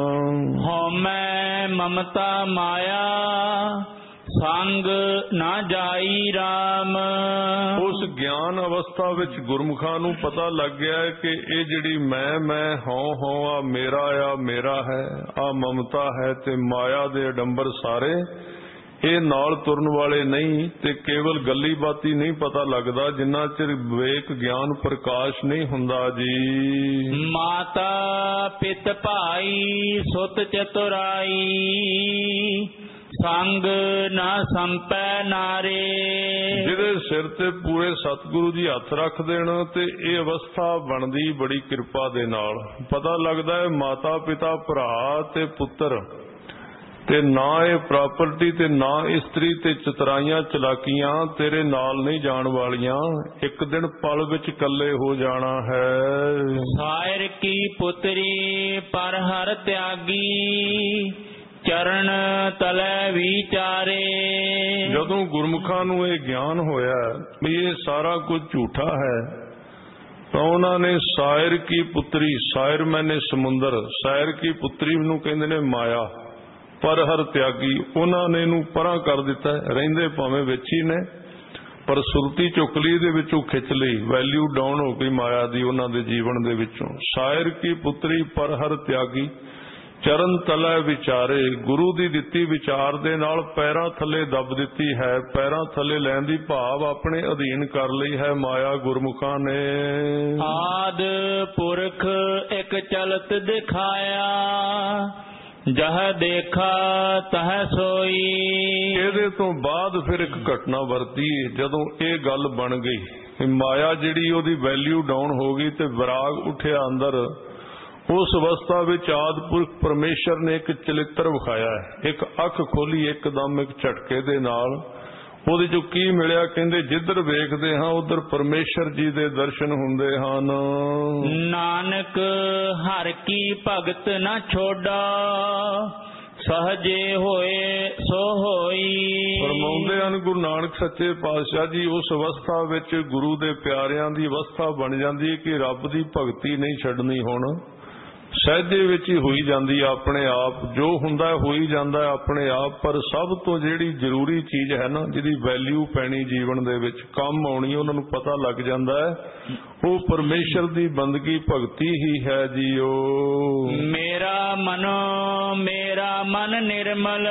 ਹਉਮੈ ਮਮਤਾ ਮਾਇਆ ਸੰਗ ਨਾ ਜਾਈ RAM। ਉਸ ਗਿਆਨ ਅਵਸਥਾ ਵਿੱਚ ਗੁਰਮੁਖਾਂ ਨੂੰ ਪਤਾ ਲੱਗ ਗਿਆ ਹੈ ਕਿ ਇਹ ਜਿਹੜੀ ਮੈਂ ਮੈਂ ਹਉ ਹਉ ਆ ਮੇਰਾ ਆ ਮੇਰਾ ਹੈ, ਆ ਮਮਤਾ ਹੈ ਤੇ ਮਾਇਆ ਦੇ ਅਡੰਬਰ ਸਾਰੇ ਇਹ ਨਾਲ ਤੁਰਨ ਵਾਲੇ ਨਹੀਂ, ਤੇ ਕੇਵਲ ਗੱਲੀ ਬਾਤੀ ਨਹੀਂ ਪਤਾ ਲੱਗਦਾ ਜਿੰਨਾ ਚਿਰ ਵਿਵੇਕ ਗਿਆਨ ਪ੍ਰਕਾਸ਼ ਨਹੀਂ ਹੁੰਦਾ ਜੀ। ਮਾਤਾ ਪਿਤ ਭਾਈ ਸੁਤ ਚਤੁਰਾਈ ਸੰਗ ਨਾ ਸੰਪੈ ਨਾਰੇ। ਜਿਹਦੇ ਸਿਰ ਤੇ ਪੂਰੇ ਸਤਿਗੁਰੂ ਜੀ ਹੱਥ ਰੱਖ ਦੇਣ ਤੇ ਇਹ ਅਵਸਥਾ ਬਣਦੀ ਬੜੀ ਕਿਰਪਾ ਦੇ ਨਾਲ। ਪਤਾ ਲੱਗਦਾ ਹੈ ਮਾਤਾ ਪਿਤਾ ਭਰਾ ਤੇ ਪੁੱਤਰ ਤੇ ਨਾ ਇਹ ਪ੍ਰਾਪਰਟੀ ਤੇ ਨਾ ਇਸਤਰੀ ਤੇ ਚਤਰਾਈਆਂ ਚਲਾਕੀਆਂ ਤੇਰੇ ਨਾਲ ਨਹੀਂ ਜਾਣ ਵਾਲੀਆਂ, ਇੱਕ ਦਿਨ ਪਲ ਵਿੱਚ ਇਕੱਲੇ ਹੋ ਜਾਣਾ ਹੈ। ਸਾਇਰ ਕੀ ਪੁੱਤਰੀ ਪਰ ਹਰ ਤਿਆਗੀ ਚਰਨ ਤਲੇ ਵਿਚਾਰੇ। ਜਦੋਂ ਗੁਰਮੁਖਾਂ ਨੂੰ ਇਹ ਗਿਆਨ ਹੋਇਆ ਵੀ ਇਹ ਸਾਰਾ ਕੁਝ ਝੂਠਾ ਹੈ ਤਾਂ ਉਹਨਾਂ ਨੇ ਸਾਇਰ ਕੀ ਪੁੱਤਰੀ, ਸਾਇਰ ਮੈਨੇ ਸਮੁੰਦਰ, ਸਾਇਰ ਕੀ ਪੁੱਤਰੀ ਨੂੰ ਕਹਿੰਦੇ ਨੇ ਮਾਇਆ, ਪਰ ਹਰ ਤਿਆਗੀ, ਉਹਨਾਂ ਨੇ ਇਹਨੂੰ ਪਰਾਂ ਕਰ ਦਿੱਤਾ। ਰਹਿੰਦੇ ਭਾਵੇਂ ਵਿੱਚ ਹੀ ਨੇ ਪਰ ਸੁਰਤੀ ਚੁਕਲੀ ਦੇ ਵਿੱਚੋਂ ਖਿੱਚ ਲਈ, ਵੈਲਿਊ ਡਾਊਨ ਹੋ ਗਈ ਮਾਇਆ ਦੀ ਉਹਨਾਂ ਦੇ ਜੀਵਨ ਦੇ ਵਿੱਚੋਂ। ਸਾਇਰ ਕੀ ਪੁੱਤਰੀ ਪਰ ਹਰ ਤਿਆਗੀ ਚਰਨ ਤਲੇ ਵਿਚਾਰੇ। ਗੁਰੂ ਦੀ ਦਿੱਤੀ ਵਿਚਾਰ ਦੇ ਨਾਲ ਪੈਰਾਂ ਥੱਲੇ ਦੱਬ ਦਿੱਤੀ ਹੈ, ਪੈਰਾਂ ਥੱਲੇ ਲੈਣ ਦੀ ਭਾਵ ਆਪਣੇ ਅਧੀਨ ਕਰ ਲਈ ਹੈ ਮਾਇਆ ਗੁਰਮੁਖਾਂ ਨੇ। ਆਦ ਪੁਰਖ ਇੱਕ ਚਲਤ ਦਿਖਾਇਆ ਜਹ ਦੇਖਾ ਤਹ ਸੋਈ। ਇਹਦੇ ਤੋਂ ਬਾਅਦ ਫਿਰ ਇੱਕ ਘਟਨਾ ਵਰਤੀ ਜਦੋਂ ਇਹ ਗੱਲ ਬਣ ਗਈ, ਮਾਇਆ ਜਿਹੜੀ ਉਹਦੀ ਵੈਲਿਊ ਡਾਊਨ ਹੋ ਗਈ ਤੇ ਵਿਰਾਗ ਉੱਠਿਆ ਅੰਦਰ, ਉਸ ਅਵਸਥਾ ਵਿੱਚ ਆਦਿ ਪੁਰਖ ਪਰਮੇਸ਼ਰ ਨੇ ਇੱਕ ਚਲਿੱਤਰ ਵਿਖਾਇਆ ਹੈ। ਇੱਕ ਅੱਖ ਖੋਲੀ ਇੱਕਦਮ ਇੱਕ ਝਟਕੇ ਦੇ ਨਾਲ, ਉਹਦੇ ਚੋਂ ਕੀ ਮਿਲਿਆ? ਕਹਿੰਦੇ ਜਿੱਧਰ ਵੇਖਦੇ ਹਾਂ ਉਧਰ ਪਰਮੇਸ਼ਰ ਜੀ ਦੇ ਦਰਸ਼ਨ ਹੁੰਦੇ ਹਨ। ਨਾਨਕ ਹਰ ਕੀ ਭਗਤ ਨਾ ਛੋਡਾ, ਸਹਜੇ ਹੋਏ ਸੋ ਹੋਈ। ਫਰਮਾਉਂਦੇ ਹਨ ਗੁਰੂ ਨਾਨਕ ਸੱਚੇ ਪਾਤਸ਼ਾਹ ਜੀ, ਉਸ ਅਵਸਥਾ ਵਿੱਚ ਗੁਰੂ ਦੇ ਪਿਆਰਿਆਂ ਦੀ ਅਵਸਥਾ ਬਣ ਜਾਂਦੀ ਹੈ ਕਿ ਰੱਬ ਦੀ ਭਗਤੀ ਨਹੀਂ ਛੱਡਣੀ, ਹੁਣ ਸਹਿਜੇ ਵਿੱਚ ਹੀ ਹੋਈ ਜਾਂਦੀ ਹੈ ਆਪਣੇ ਆਪ, ਜੋ ਹੁੰਦਾ ਹੋਈ ਜਾਂਦਾ ਹੈ ਆਪਣੇ ਆਪ। ਪਰ ਸਭ ਤੋਂ ਜਿਹੜੀ ਜ਼ਰੂਰੀ ਚੀਜ਼ ਹੈ ਨਾ, ਜਿਹਦੀ ਵੈਲਿਊ ਪੈਣੀ ਜੀਵਨ ਦੇ ਵਿੱਚ ਕੰਮ ਆਉਣੀ, ਉਹਨਾਂ ਨੂੰ ਪਤਾ ਲੱਗ ਜਾਂਦਾ ਹੈ, ਉਹ ਪਰਮੇਸ਼ਰ ਦੀ ਬੰਦਗੀ ਭਗਤੀ ਹੀ ਹੈ ਜੀਓ। ਮੇਰਾ ਮਨੋ ਮੇਰਾ ਮਨ ਨਿਰਮਲ,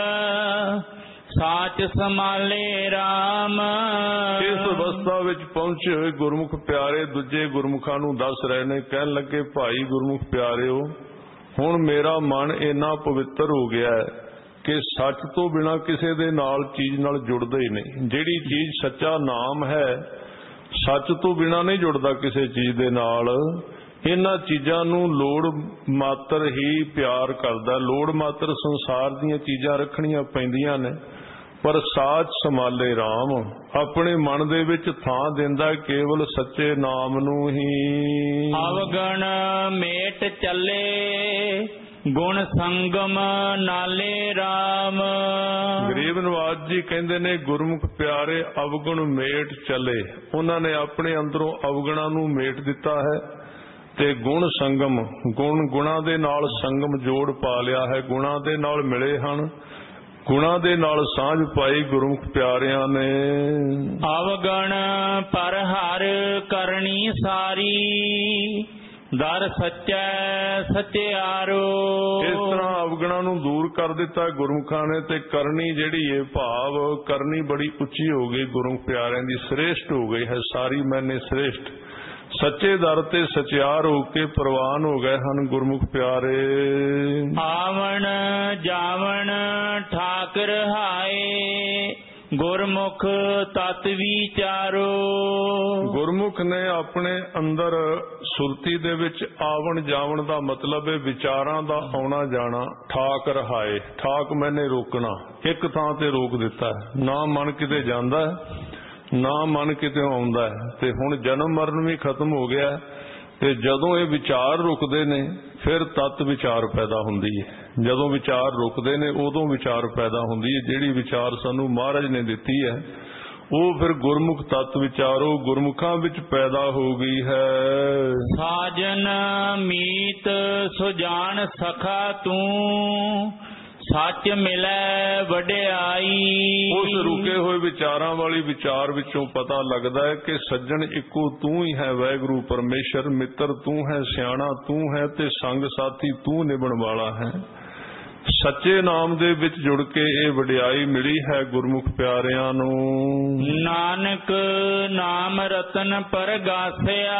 ਸਾਚ ਸਮਾਲੇ ਰਾਮ। ਇਸ ਅਵਸਥਾ ਵਿੱਚ ਪਹੁੰਚੇ ਹੋਏ ਗੁਰਮੁਖ ਪਿਆਰੇ ਦੂਜੇ ਗੁਰਮੁਖਾਂ ਨੂੰ ਦੱਸ ਰਹੇ ਨੇ, ਕਹਿਣ ਲੱਗੇ ਭਾਈ ਗੁਰਮੁਖ ਪਿਆਰਿਓ, ਹੁਣ ਮੇਰਾ ਮਨ ਇੰਨਾ ਪਵਿੱਤਰ ਹੋ ਗਿਆ ਹੈ ਕਿ ਸੱਚ ਤੋਂ ਬਿਨਾਂ ਕਿਸੇ ਦੇ ਨਾਲ ਚੀਜ਼ ਨਾਲ ਜੁੜਦਾ ਹੀ ਨਹੀਂ। ਜਿਹੜੀ ਚੀਜ਼ ਸੱਚਾ ਨਾਮ ਹੈ, ਸੱਚ ਤੋਂ ਬਿਨਾਂ ਨਹੀਂ ਜੁੜਦਾ ਕਿਸੇ ਚੀਜ਼ ਦੇ ਨਾਲ। ਇਹਨਾਂ ਚੀਜ਼ਾਂ ਨੂੰ ਲੋੜ ਮਾਤਰ ਹੀ ਪਿਆਰ ਕਰਦਾ, ਲੋੜ ਮਾਤਰ ਸੰਸਾਰ ਦੀਆਂ ਚੀਜ਼ਾਂ ਰੱਖਣੀਆਂ ਪੈਂਦੀਆਂ ਨੇ, ਪਰ ਸਾਚ ਸੰਭਾਲੇ ਰਾਮ। ਆਪਣੇ ਮਨ ਦੇ ਵਿੱਚ ਥਾਂ ਦਿੰਦਾ ਕੇਵਲ ਸੱਚੇ ਨਾਮ ਨੂੰ ਹੀ। ਅਵਗਣ ਮੇਟ ਚੱਲੇ, ਗੁਣ ਸੰਗਮ ਨਾਲੇ ਰਾਮ। ਗਰੀਬ ਨਵਾਜ ਜੀ ਕਹਿੰਦੇ ਨੇ ਗੁਰਮੁਖ ਪਿਆਰੇ ਅਵਗੁਣ ਮੇਟ ਚੱਲੇ, ਉਹਨਾਂ ਨੇ ਆਪਣੇ ਅੰਦਰੋਂ ਅਵਗੁਣਾਂ ਨੂੰ ਮੇਟ ਦਿੱਤਾ ਹੈ ਤੇ ਗੁਣ ਸੰਗਮ, ਗੁਣ ਗੁਣਾ ਦੇ ਨਾਲ ਸੰਗਮ ਜੋੜ ਪਾ ਲਿਆ ਹੈ, ਗੁਣਾ ਦੇ ਨਾਲ ਮਿਲੇ ਹਨ, ਗੁਣਾ ਦੇ ਨਾਲ ਸਾਂਝ ਪਾਈ ਗੁਰਮੁਖ ਪਿਆਰਿਆਂ ਨੇ। ਅਵਗਣ ਪਰ ਹਰ ਕਰਨੀ ਸਾਰੀ, ਦਰ ਸੱਚੈ ਸਚਿਆਰੋ। ਇਸ ਤਰ੍ਹਾਂ ਅਵਗੁਣਾਂ ਨੂੰ ਦੂਰ ਕਰ ਦਿੱਤਾ ਗੁਰਮੁਖਾਂ ਨੇ, ਤੇ ਕਰਨੀ ਜਿਹੜੀ ਹੈ ਭਾਵ ਕਰਨੀ ਬੜੀ ਉੱਚੀ ਹੋ ਗਈ, ਗੁਰਮੁਖ ਪਿਆਰਿਆਂ ਦੀ ਸ੍ਰੇਸ਼ਟ ਹੋ ਗਈ ਹੈ, ਸਾਰੀ ਮੈਨੇ ਸ੍ਰੇਸ਼ਟ। ਸੱਚੇ ਦਰ ਤੇ ਸਚਿਆਰ ਹੋ ਕੇ ਪ੍ਰਵਾਨ ਹੋ ਗਏ ਹਨ ਗੁਰਮੁਖ ਪਿਆਰੇ। ਆਵਣ ਜਾਵਣ ਠਾਕਰ ਹਾਏ, ਗੁਰਮੁਖ ਤਤ ਵਿਚਾਰੋ। ਗੁਰਮੁਖ ਨੇ ਆਪਣੇ ਅੰਦਰ ਸੁਰਤੀ ਦੇ ਵਿੱਚ ਆਵਣ ਜਾਵਣ ਦਾ ਮਤਲਬ ਹੈ ਵਿਚਾਰਾਂ ਦਾ ਆਉਣਾ ਜਾਣਾ। ਠਾਕ ਰਹਾਏ, ਠਾਕ ਮੈਨੇ ਰੋਕਣਾ, ਇੱਕ ਥਾਂ ਤੇ ਰੋਕ ਦਿੱਤਾ ਹੈ, ਨਾ ਮਨ ਕਿਤੇ ਜਾਂਦਾ ਹੈ ਨਾ ਮਨ ਕਿਤੇ ਆਉਂਦਾ ਹੈ। ਤੇ ਹੁਣ ਜਨਮ ਮਰਨ ਵੀ ਖਤਮ ਹੋ ਗਿਆ, ਤੇ ਜਦੋਂ ਇਹ ਵਿਚਾਰ ਰੁਕਦੇ ਨੇ ਫਿਰ ਤਤ ਵਿਚਾਰ ਪੈਦਾ ਹੁੰਦੀ ਹੈ। ਜਦੋਂ ਵਿਚਾਰ ਰੁਕਦੇ ਨੇ ਉਦੋਂ ਵਿਚਾਰ ਪੈਦਾ ਹੁੰਦੀ ਹੈ। ਜਿਹੜੀ ਵਿਚਾਰ ਸਾਨੂੰ ਮਹਾਰਾਜ ਨੇ ਦਿੱਤੀ ਹੈ ਉਹ ਫਿਰ ਗੁਰਮੁਖ ਤਤ ਵਿਚਾਰੋ ਗੁਰਮੁਖਾਂ ਵਿੱਚ ਪੈਦਾ ਹੋ ਗਈ ਹੈ। ਸਾਜਨ ਮੀਤ ਸੁਜਾਨ ਸਖਾ ਤੂੰ, ਸੱਚ ਮਿਲੈ ਵਡਿਆਈ। ਉਸ ਰੁਕੇ ਹੋਏ ਵਿਚਾਰਾਂ ਵਾਲੀ ਵਿਚਾਰ ਵਿੱਚੋਂ ਪਤਾ ਲੱਗਦਾ ਹੈ ਕਿ ਸੱਜਣ ਇੱਕੋ ਤੂੰ ਹੀ ਹੈ, ਵਾਹਿਗੁਰੂ ਪਰਮੇਸ਼ਰ। ਮਿੱਤਰ ਤੂੰ ਹੈ, ਸਿਆਣਾ ਤੂੰ ਹੈ, ਤੇ ਸੰਗ ਸਾਥੀ ਤੂੰ ਨਿਭਣ ਵਾਲਾ ਹੈ। ਸੱਚੇ ਨਾਮ ਦੇ ਵਿੱਚ ਜੁੜ ਕੇ ਇਹ ਵਡਿਆਈ ਮਿਲੀ ਹੈ ਗੁਰਮੁਖ ਪਿਆਰਿਆਂ ਨੂੰ। ਨਾਨਕ ਨਾਮ ਰਤਨ ਪਰਗਾਸਿਆ,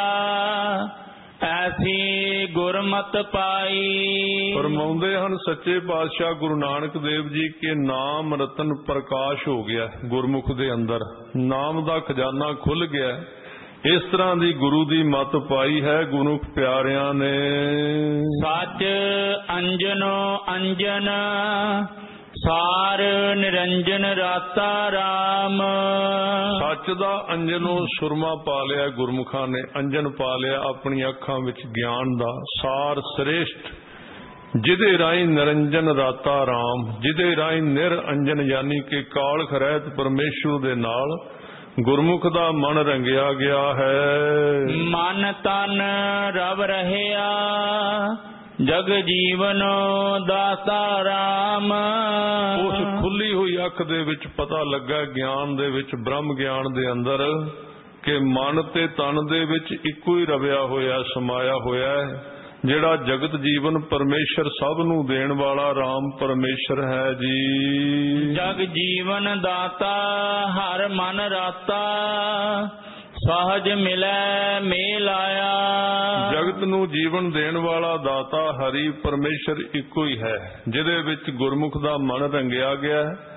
ਐਸੀ ਗੁਰਮਤਿ ਪਾਈ। ਫਰਮਾਉਂਦੇ ਹਨ ਸੱਚੇ ਪਾਤਸ਼ਾਹ ਗੁਰੂ ਨਾਨਕ ਦੇਵ ਜੀ ਕਿ ਨਾਮ ਰਤਨ ਪ੍ਰਕਾਸ਼ ਹੋ ਗਿਆ ਗੁਰਮੁਖ ਦੇ ਅੰਦਰ, ਨਾਮ ਦਾ ਖਜ਼ਾਨਾ ਖੁੱਲ ਗਿਆ। ਇਸ ਤਰ੍ਹਾਂ ਦੀ ਗੁਰੂ ਦੀ ਮੱਤ ਪਾਈ ਹੈ ਗੁਰਮੁਖ ਪਿਆਰਿਆਂ ਨੇ। ਸੱਚ ਅੰਜਨੋ ਅੰਜਨ, ਸਾਰ ਨਿਰੰਜਨ ਰਾਤਾ ਰਾਮ। ਸੱਚ ਦਾ ਅੰਜਨੋਂ ਸੁਰਮਾ ਪਾ ਲਿਆ ਗੁਰਮੁਖਾਂ ਨੇ, ਅੰਜਨ ਪਾ ਲਿਆ ਆਪਣੀ ਅੱਖਾਂ ਵਿੱਚ ਗਿਆਨ ਦਾ। ਸਾਰ ਸ੍ਰੇਸ਼ਟ ਜਿਹਦੇ ਰਾਹੀਂ ਨਿਰੰਜਨ ਰਾਤਾ ਰਾਮ, ਜਿਹਦੇ ਰਾਹੀਂ ਨਿਰ ਅੰਜਨ ਯਾਨੀ ਕਿ ਕਾਲਖ ਰਹਿਤ ਪਰਮੇਸ਼ਵਰ ਦੇ ਨਾਲ ਗੁਰਮੁਖ ਦਾ ਮਨ ਰੰਗਿਆ ਗਿਆ ਹੈ। ਮਨ ਤਨ ਰਵ ਰਹਿਆ, ਜਗ ਜੀਵਨੋ ਦਾਤਾ ਰਾਮ। ਉਸ ਖੁੱਲੀ ਹੋਈ ਅੱਖ ਦੇ ਵਿੱਚ ਪਤਾ ਲੱਗਾ ਗਿਆਨ ਦੇ ਵਿੱਚ, ਬ੍ਰਹਮ ਗਿਆਨ ਦੇ ਅੰਦਰ, ਕਿ ਮਨ ਤੇ ਤਨ ਦੇ ਵਿੱਚ ਇੱਕੋ ਹੀ ਰਵਿਆ ਹੋਇਆ, ਸਮਾਇਆ ਹੋਇਆ ਹੈ। ਜਿਹੜਾ ਜਗਤ ਜੀਵਨ ਪਰਮੇਸ਼ਰ ਸਭ ਨੂੰ ਦੇਣ ਵਾਲਾ ਰਾਮ ਪਰਮੇਸ਼ਰ ਹੈ ਜੀ। ਜਗ ਜੀਵਨ ਦਾਤਾ ਹਰ ਮਨ ਰਾਤਾ, ਸਹਜ ਮਿਲੈ ਮੇਲ ਆਇਆ। ਜਗਤ ਨੂੰ ਜੀਵਨ ਦੇਣ ਵਾਲਾ ਦਾਤਾ ਹਰੀ ਪਰਮੇਸ਼ਰ ਇੱਕੋ ਹੀ ਹੈ, ਜਿਹਦੇ ਵਿੱਚ ਗੁਰਮੁਖ ਦਾ ਮਨ ਰੰਗਿਆ ਗਿਆ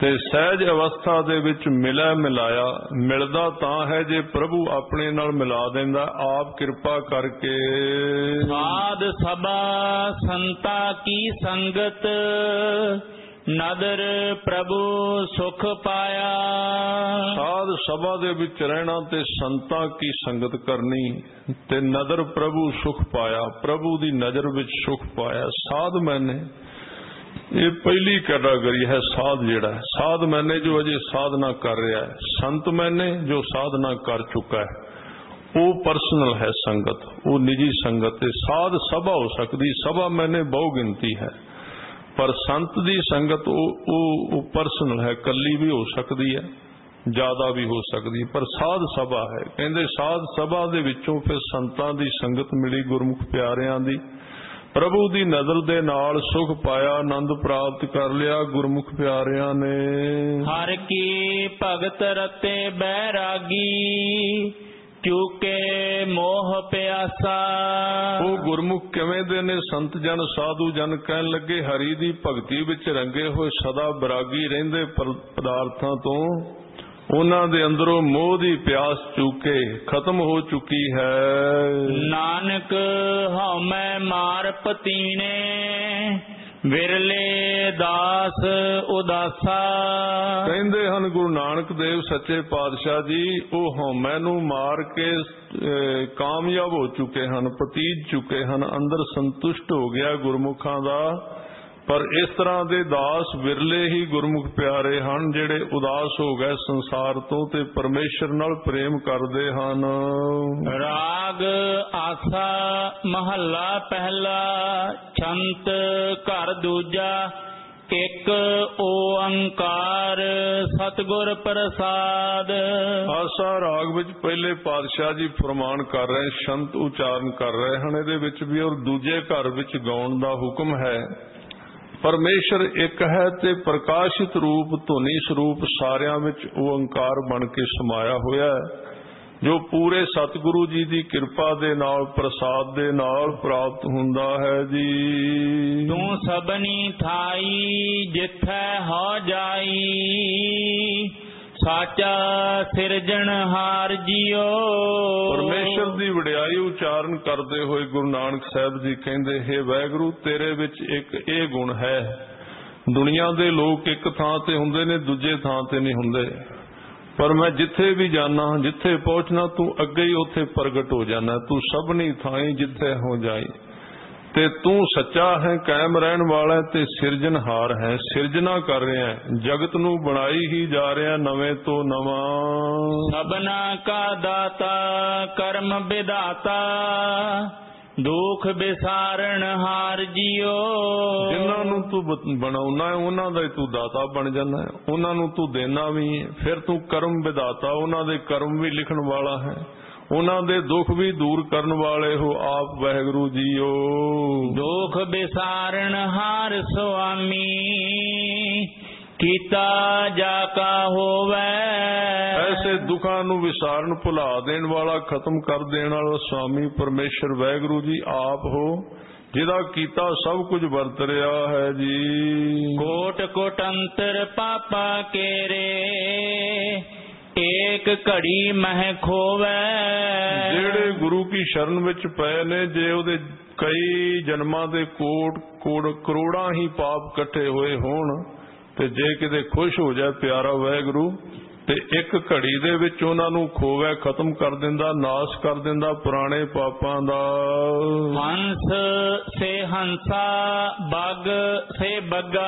ਤੇ ਸਹਿਜ ਅਵਸਥਾ ਦੇ ਵਿੱਚ ਮਿਲਿਆ ਮਿਲਾਇਆ ਮਿਲਦਾ ਤਾਂ ਹੈ ਜੇ ਪ੍ਰਭੂ ਆਪਣੇ ਨਾਲ ਮਿਲਾ ਦਿੰਦਾ, ਆਪ ਕਿਰਪਾ ਕਰਕੇ। ਸਾਧ ਸਭਾ ਸੰਤਾ ਕੀ ਸੰਗਤ, ਨਦਰ ਪ੍ਰਭੂ ਸੁਖ ਪਾਇਆ। ਸਾਧ ਸਭਾ ਦੇ ਵਿੱਚ ਰਹਿਣਾ ਤੇ ਸੰਤਾਂ ਕੀ ਸੰਗਤ ਕਰਨੀ ਤੇ ਨਦਰ ਪ੍ਰਭੂ ਸੁਖ ਪਾਇਆ, ਪ੍ਰਭੂ ਦੀ ਨਜ਼ਰ ਵਿੱਚ ਸੁਖ ਪਾਇਆ। ਸਾਧ ਮੈਨੇ ਇਹ ਪਹਿਲੀ ਕੈਟਾਗਰੀ ਹੈ। ਸਾਧ ਜਿਹੜਾ ਸਾਧ ਮੈਨੇ ਜੋ ਅਜੇ ਸਾਧਨਾ ਕਰ ਰਿਹਾ ਹੈ, ਸੰਤ ਮੈਨੇ ਜੋ ਸਾਧਨਾ ਕਰ ਚੁੱਕਾ ਹੈ, ਉਹ ਪਰਸਨਲ ਹੈ ਸੰਗਤ, ਉਹ ਨਿੱਜੀ ਸੰਗਤ। ਤੇ ਸਾਧ ਸਭਾ ਹੋ ਸਕਦੀ, ਸਭਾ ਮੈਨੇ ਬਹੁ ਗਿਣਤੀ ਹੈ, ਪਰ ਸੰਤ ਦੀ ਸੰਗਤ ਉਹ ਉਹ ਪਰਸਨਲ ਹੈ, ਕੱਲੀ ਵੀ ਹੋ ਸਕਦੀ ਹੈ, ਜ਼ਿਆਦਾ ਵੀ ਹੋ ਸਕਦੀ, ਪਰ ਸਾਧ ਸਭਾ ਹੈ। ਕਹਿੰਦੇ ਸਾਧ ਸਭਾ ਦੇ ਵਿੱਚੋਂ ਫਿਰ ਸੰਤਾਂ ਦੀ ਸੰਗਤ ਮਿਲੀ, ਗੁਰਮੁਖ ਪਿਆਰਿਆਂ ਦੀ, ਪ੍ਰਭੂ ਦੀ ਨਜ਼ਰ ਦੇ ਨਾਲ ਸੁਖ ਪਾਇਆ, ਆਨੰਦ ਪ੍ਰਾਪਤ ਕਰ ਲਿਆ ਗੁਰਮੁਖ ਪਿਆਰਿਆਂ ਨੇ। ਹਰ ਕੀ ਭਗਤ ਰਤੇ ਬੈਰਾਗੀ, ਚੁਕੇ ਮੋਹ ਪਿਆਸਾ। ਉਹ ਗੁਰਮੁਖ ਕਿਵੇਂ ਦੇ ਨੇ? ਸੰਤ ਜਨ ਸਾਧੂ ਜਨ ਕਹਿਣ ਲੱਗੇ ਹਰੀ ਦੀ ਭਗਤੀ ਵਿੱਚ ਰੰਗੇ ਹੋਏ, ਸਦਾ ਬਰਾਗੀ ਰਹਿੰਦੇ ਪਦਾਰਥਾਂ ਤੋਂ, ਉਹਨਾਂ ਦੇ ਅੰਦਰੋਂ ਮੋਹ ਦੀ ਪਿਆਸ ਚੁੱਕੇ ਖਤਮ ਹੋ ਚੁੱਕੀ ਹੈ। ਨਾਨਕ ਹਉਮੈ ਮਾਰ ਪਤੀਣੇ, ਵਿਰਲੇ ਦਾਸ ਉਦਾਸਾ। ਕਹਿੰਦੇ ਹਨ ਗੁਰੂ ਨਾਨਕ ਦੇਵ ਸੱਚੇ ਪਾਤਸ਼ਾਹ ਜੀ, ਉਹ ਹਉਮੈ ਨੂੰ ਮਾਰ ਕੇ ਕਾਮਯਾਬ ਹੋ ਚੁੱਕੇ ਹਨ, ਪਤੀਜ ਚੁੱਕੇ ਹਨ, ਅੰਦਰ ਸੰਤੁਸ਼ਟ ਹੋ ਗਿਆ ਗੁਰਮੁਖਾਂ ਦਾ। ਪਰ ਇਸ ਤਰ੍ਹਾਂ ਦੇ ਦਾਸ ਵਿਰਲੇ ਹੀ ਗੁਰਮੁਖ ਪਿਆਰੇ ਹਨ, ਜਿਹੜੇ ਉਦਾਸ ਹੋ ਗਏ ਸੰਸਾਰ ਤੋਂ ਤੇ ਪਰਮੇਸ਼ਰ ਨਾਲ ਪ੍ਰੇਮ ਕਰਦੇ ਹਨ। ਰਾਗ ਆਸਾ ਮਹੱਲਾ ਪਹਿਲਾ, ਛੰਤ ਘਰ ਦੂਜਾ, ਇੱਕ ਓੰਕਾਰ ਸਤਿਗੁਰ ਪ੍ਰਸਾਦ। ਆਸਾ ਰਾਗ ਵਿੱਚ ਪਹਿਲੇ ਪਾਤਸ਼ਾਹ ਜੀ ਫਰਮਾਨ ਕਰ ਰਹੇ, ਸ਼ੰਤ ਉਚਾਰਨ ਕਰ ਰਹੇ ਹਨ ਇਹਦੇ ਵਿੱਚ ਵੀ, ਔਰ ਦੂਜੇ ਘਰ ਵਿੱਚ ਗਾਉਣ ਦਾ ਹੁਕਮ ਹੈ। ਪਰਮੇਸ਼ਰ ਇੱਕ ਹੈ ਤੇ ਪ੍ਰਕਾਸ਼ਿਤ ਰੂਪ ਧੁਨੀ ਸਰੂਪ ਸਾਰਿਆਂ ਵਿੱਚ ਓੰਕਾਰ ਬਣ ਕੇ ਸਮਾਇਆ ਹੋਇਆ ਹੈ, ਜੋ ਪੂਰੇ ਸਤਿਗੁਰੂ ਜੀ ਦੀ ਕਿਰਪਾ ਦੇ ਨਾਲ ਪ੍ਰਸਾਦ ਦੇ ਨਾਲ ਪ੍ਰਾਪਤ ਹੁੰਦਾ ਹੈ ਜੀ। ਤੂੰ ਸਭਨੀ ਥਾਈ ਜਿੱਥੈ ਹੋ ਜਾਈ, ਸਾਚਾ ਸਿਰਜਣਹਾਰ ਜੀਓ। ਪਰਮੇਸ਼ਰ ਦੀ ਵਡਿਆਈ ਉਚਾਰਨ ਕਰਦੇ ਹੋਏ ਗੁਰੂ ਨਾਨਕ ਸਾਹਿਬ ਜੀ ਕਹਿੰਦੇ, ਹੇ ਵਾਹਿਗੁਰੂ ਤੇਰੇ ਵਿੱਚ ਇੱਕ ਇਹ ਗੁਣ ਹੈ, ਦੁਨੀਆ ਦੇ ਲੋਕ ਇੱਕ ਥਾਂ ਤੇ ਹੁੰਦੇ ਨੇ, ਦੂਜੇ ਥਾਂ ਤੇ ਨਹੀਂ ਹੁੰਦੇ, ਪਰ ਮੈਂ ਜਿੱਥੇ ਵੀ ਜਾਣਾ, ਜਿੱਥੇ ਪਹੁੰਚਣਾ, ਤੂੰ ਅੱਗੇ ਹੀ ਉੱਥੇ ਪ੍ਰਗਟ ਹੋ ਜਾਣਾ। ਤੂੰ ਸਭਨੀ ਥਾਈ ਜਿੱਥੇ ਹੋ ਜਾਈ, ਤੇ ਤੂੰ ਸੱਚਾ ਹੈ, ਕਾਇਮ ਰਹਿਣ ਵਾਲਾ ਤੇ ਸਿਰਜਣਹਾਰ ਹੈ, ਸਿਰਜਣਾ ਕਰ ਰਿਹਾ ਹੈ, ਜਗਤ ਨੂੰ ਬਣਾਈ ਹੀ ਜਾ ਰਿਹਾ ਨਵੇਂ ਤੋਂ ਨਵਾਂ। ਸਭਨਾ ਕਾ ਦਾਤਾ ਕਰਮ ਵਿਦਾਤਾ, ਦੁਖ ਵਿਸਾਰਨ ਹਾਰ ਜੀਓ। ਜਿਨ੍ਹਾਂ ਨੂੰ ਤੂੰ ਬਣਾਉਣਾ ਹੈ ਉਹਨਾਂ ਦਾ ਤੂੰ ਦਾਤਾ ਬਣ ਜਾਣਾ ਹੈ, ਉਹਨਾਂ ਨੂੰ ਤੂੰ ਦੇਣਾ ਵੀ ਹੈ, ਫਿਰ ਤੂੰ ਕਰਮ ਵਿਦਾਤਾ, ਉਹਨਾਂ ਦੇ ਕਰਮ ਵੀ ਲਿਖਣ ਵਾਲਾ ਹੈ, ਉਹਨਾਂ ਦੇ ਦੁੱਖ ਵੀ ਦੂਰ ਕਰਨ ਵਾਲੇ ਹੋ ਆਪ ਵਾਹਿਗੁਰੂ ਜੀਓ। ਦੁਖ ਵਿਸਾਰਨ ਹਾਰ ਸੁਆਮੀ, ਕੀਤਾ ਜਾ ਕਾ ਹੋਵੇ। ਐਸੇ ਦੁੱਖਾਂ ਨੂੰ ਵਿਸਾਰਨ ਭੁਲਾ ਦੇਣ ਵਾਲਾ, ਖਤਮ ਕਰ ਦੇਣ ਵਾਲਾ ਸੁਆਮੀ ਪਰਮੇਸ਼ਰ ਵਾਹਿਗੁਰੂ ਜੀ ਆਪ ਹੋ, ਜਿਹਦਾ ਕੀਤਾ ਸਭ ਕੁਝ ਵਰਤ ਰਿਹਾ ਹੈ ਜੀ। ਕੋਟ ਕੋਟ ਅੰਤਰ ਪਾਪਾ ਕੇਰੇ, ਏਕ ਘੜੀ ਮਹਿ ਖੋਵੇ। ਜਿਹੜੇ ਗੁਰੂ ਕੀ ਸ਼ਰਨ ਵਿੱਚ ਪਏ ਨੇ, ਜੇ ਉਹਦੇ ਕਈ ਜਨਮਾਂ ਦੇ ਕੋਟ ਕੋਟ ਕਰੋੜਾਂ ਹੀ ਪਾਪ ਇਕੱਠੇ ਹੋਏ ਹੋਣ, ਤੇ ਜੇ ਕਿਤੇ ਖੁਸ਼ ਹੋ ਜਾਏ ਪਿਆਰਾ ਵਾਹਿਗੁਰੂ, ਤੇ ਇੱਕ ਘੜੀ ਦੇ ਵਿੱਚ ਉਹਨਾਂ ਨੂੰ ਖੋਵੇ, ਖਤਮ ਕਰ ਦਿੰਦਾ, ਨਾਸ਼ ਕਰ ਦਿੰਦਾ ਪੁਰਾਣੇ ਪਾਪਾਂ ਦਾ। ਹੰਸ ਸੇ ਹੰਸਾ, ਬੱਗ ਸੇ ਬੱਗਾ,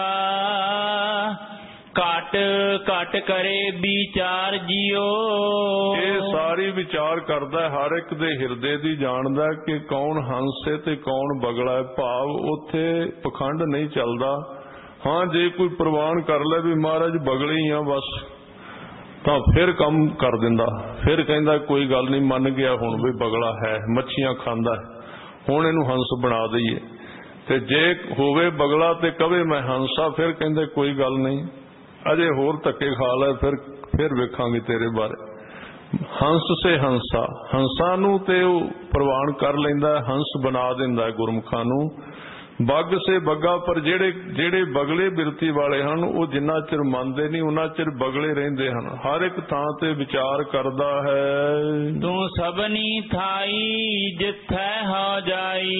ਘਟ ਘਟ ਕਰੇ ਵਿਚਾਰ ਜੀਓ। ਇਹ ਸਾਰੀ ਵਿਚਾਰ ਕਰਦਾ, ਹਰ ਇੱਕ ਦੇ ਹਿਰਦੇ ਦੀ ਜਾਣਦਾ ਕਿ ਕੌਣ ਹੰਸ ਹੈ ਤੇ ਕੌਣ ਬਗਲਾ ਹੈ। ਭਾਵ ਉੱਥੇ ਪਖੰਡ ਨਹੀਂ ਚੱਲਦਾ। ਹਾਂ, ਜੇ ਕੋਈ ਪ੍ਰਵਾਨ ਕਰ ਲੈ ਵੀ ਮਹਾਰਾਜ ਬਗਲੇ ਹੀ ਆ ਬਸ, ਤਾਂ ਫਿਰ ਕੰਮ ਕਰ ਦਿੰਦਾ, ਫਿਰ ਕਹਿੰਦਾ ਕੋਈ ਗੱਲ ਨਹੀਂ, ਮੰਨ ਗਿਆ ਹੁਣ ਵੀ ਬਗਲਾ ਹੈ, ਮੱਛੀਆਂ ਖਾਂਦਾ ਹੈ, ਹੁਣ ਇਹਨੂੰ ਹੰਸ ਬਣਾ ਦਈਏ। ਤੇ ਜੇ ਹੋਵੇ ਬਗਲਾ ਤੇ ਕਵੇ ਮੈਂ ਹੰਸਾ, ਫਿਰ ਕਹਿੰਦੇ ਕੋਈ ਗੱਲ ਨਹੀਂ, ਅਜੇ ਹੋਰ ਧੱਕੇ ਖਾ ਲੈ, ਫਿਰ ਫਿਰ ਵੇਖਾਂਗੇ ਤੇਰੇ ਬਾਰੇ। ਹੰਸ ਸੇ ਹੰਸਾ, ਹੰਸਾਂ ਨੂੰ ਤੇ ਉਹ ਪ੍ਰਵਾਨ ਕਰ ਲੈਂਦਾ, ਹੰਸ ਬਣਾ ਦਿੰਦਾ ਗੁਰਮੁਖਾਂ ਨੂੰ। ਬੱਗ ਸੇ ਬੱਗਾ, ਪਰ ਜਿਹੜੇ ਜਿਹੜੇ ਬਗਲੇ ਬਿਰਤੀ ਵਾਲੇ ਹਨ ਉਹ ਜਿੰਨਾ ਚਿਰ ਮੰਨਦੇ ਨਹੀਂ ਉਹਨਾਂ ਚਿਰ ਬਗਲੇ ਰਹਿੰਦੇ ਹਨ। ਹਰ ਇੱਕ ਥਾਂ ਤੇ ਵਿਚਾਰ ਕਰਦਾ ਹੈ। ਤੂੰ ਸਭਨੀ ਥਾਈ ਜਿੱਥੈ ਹੋ ਜਾਈ,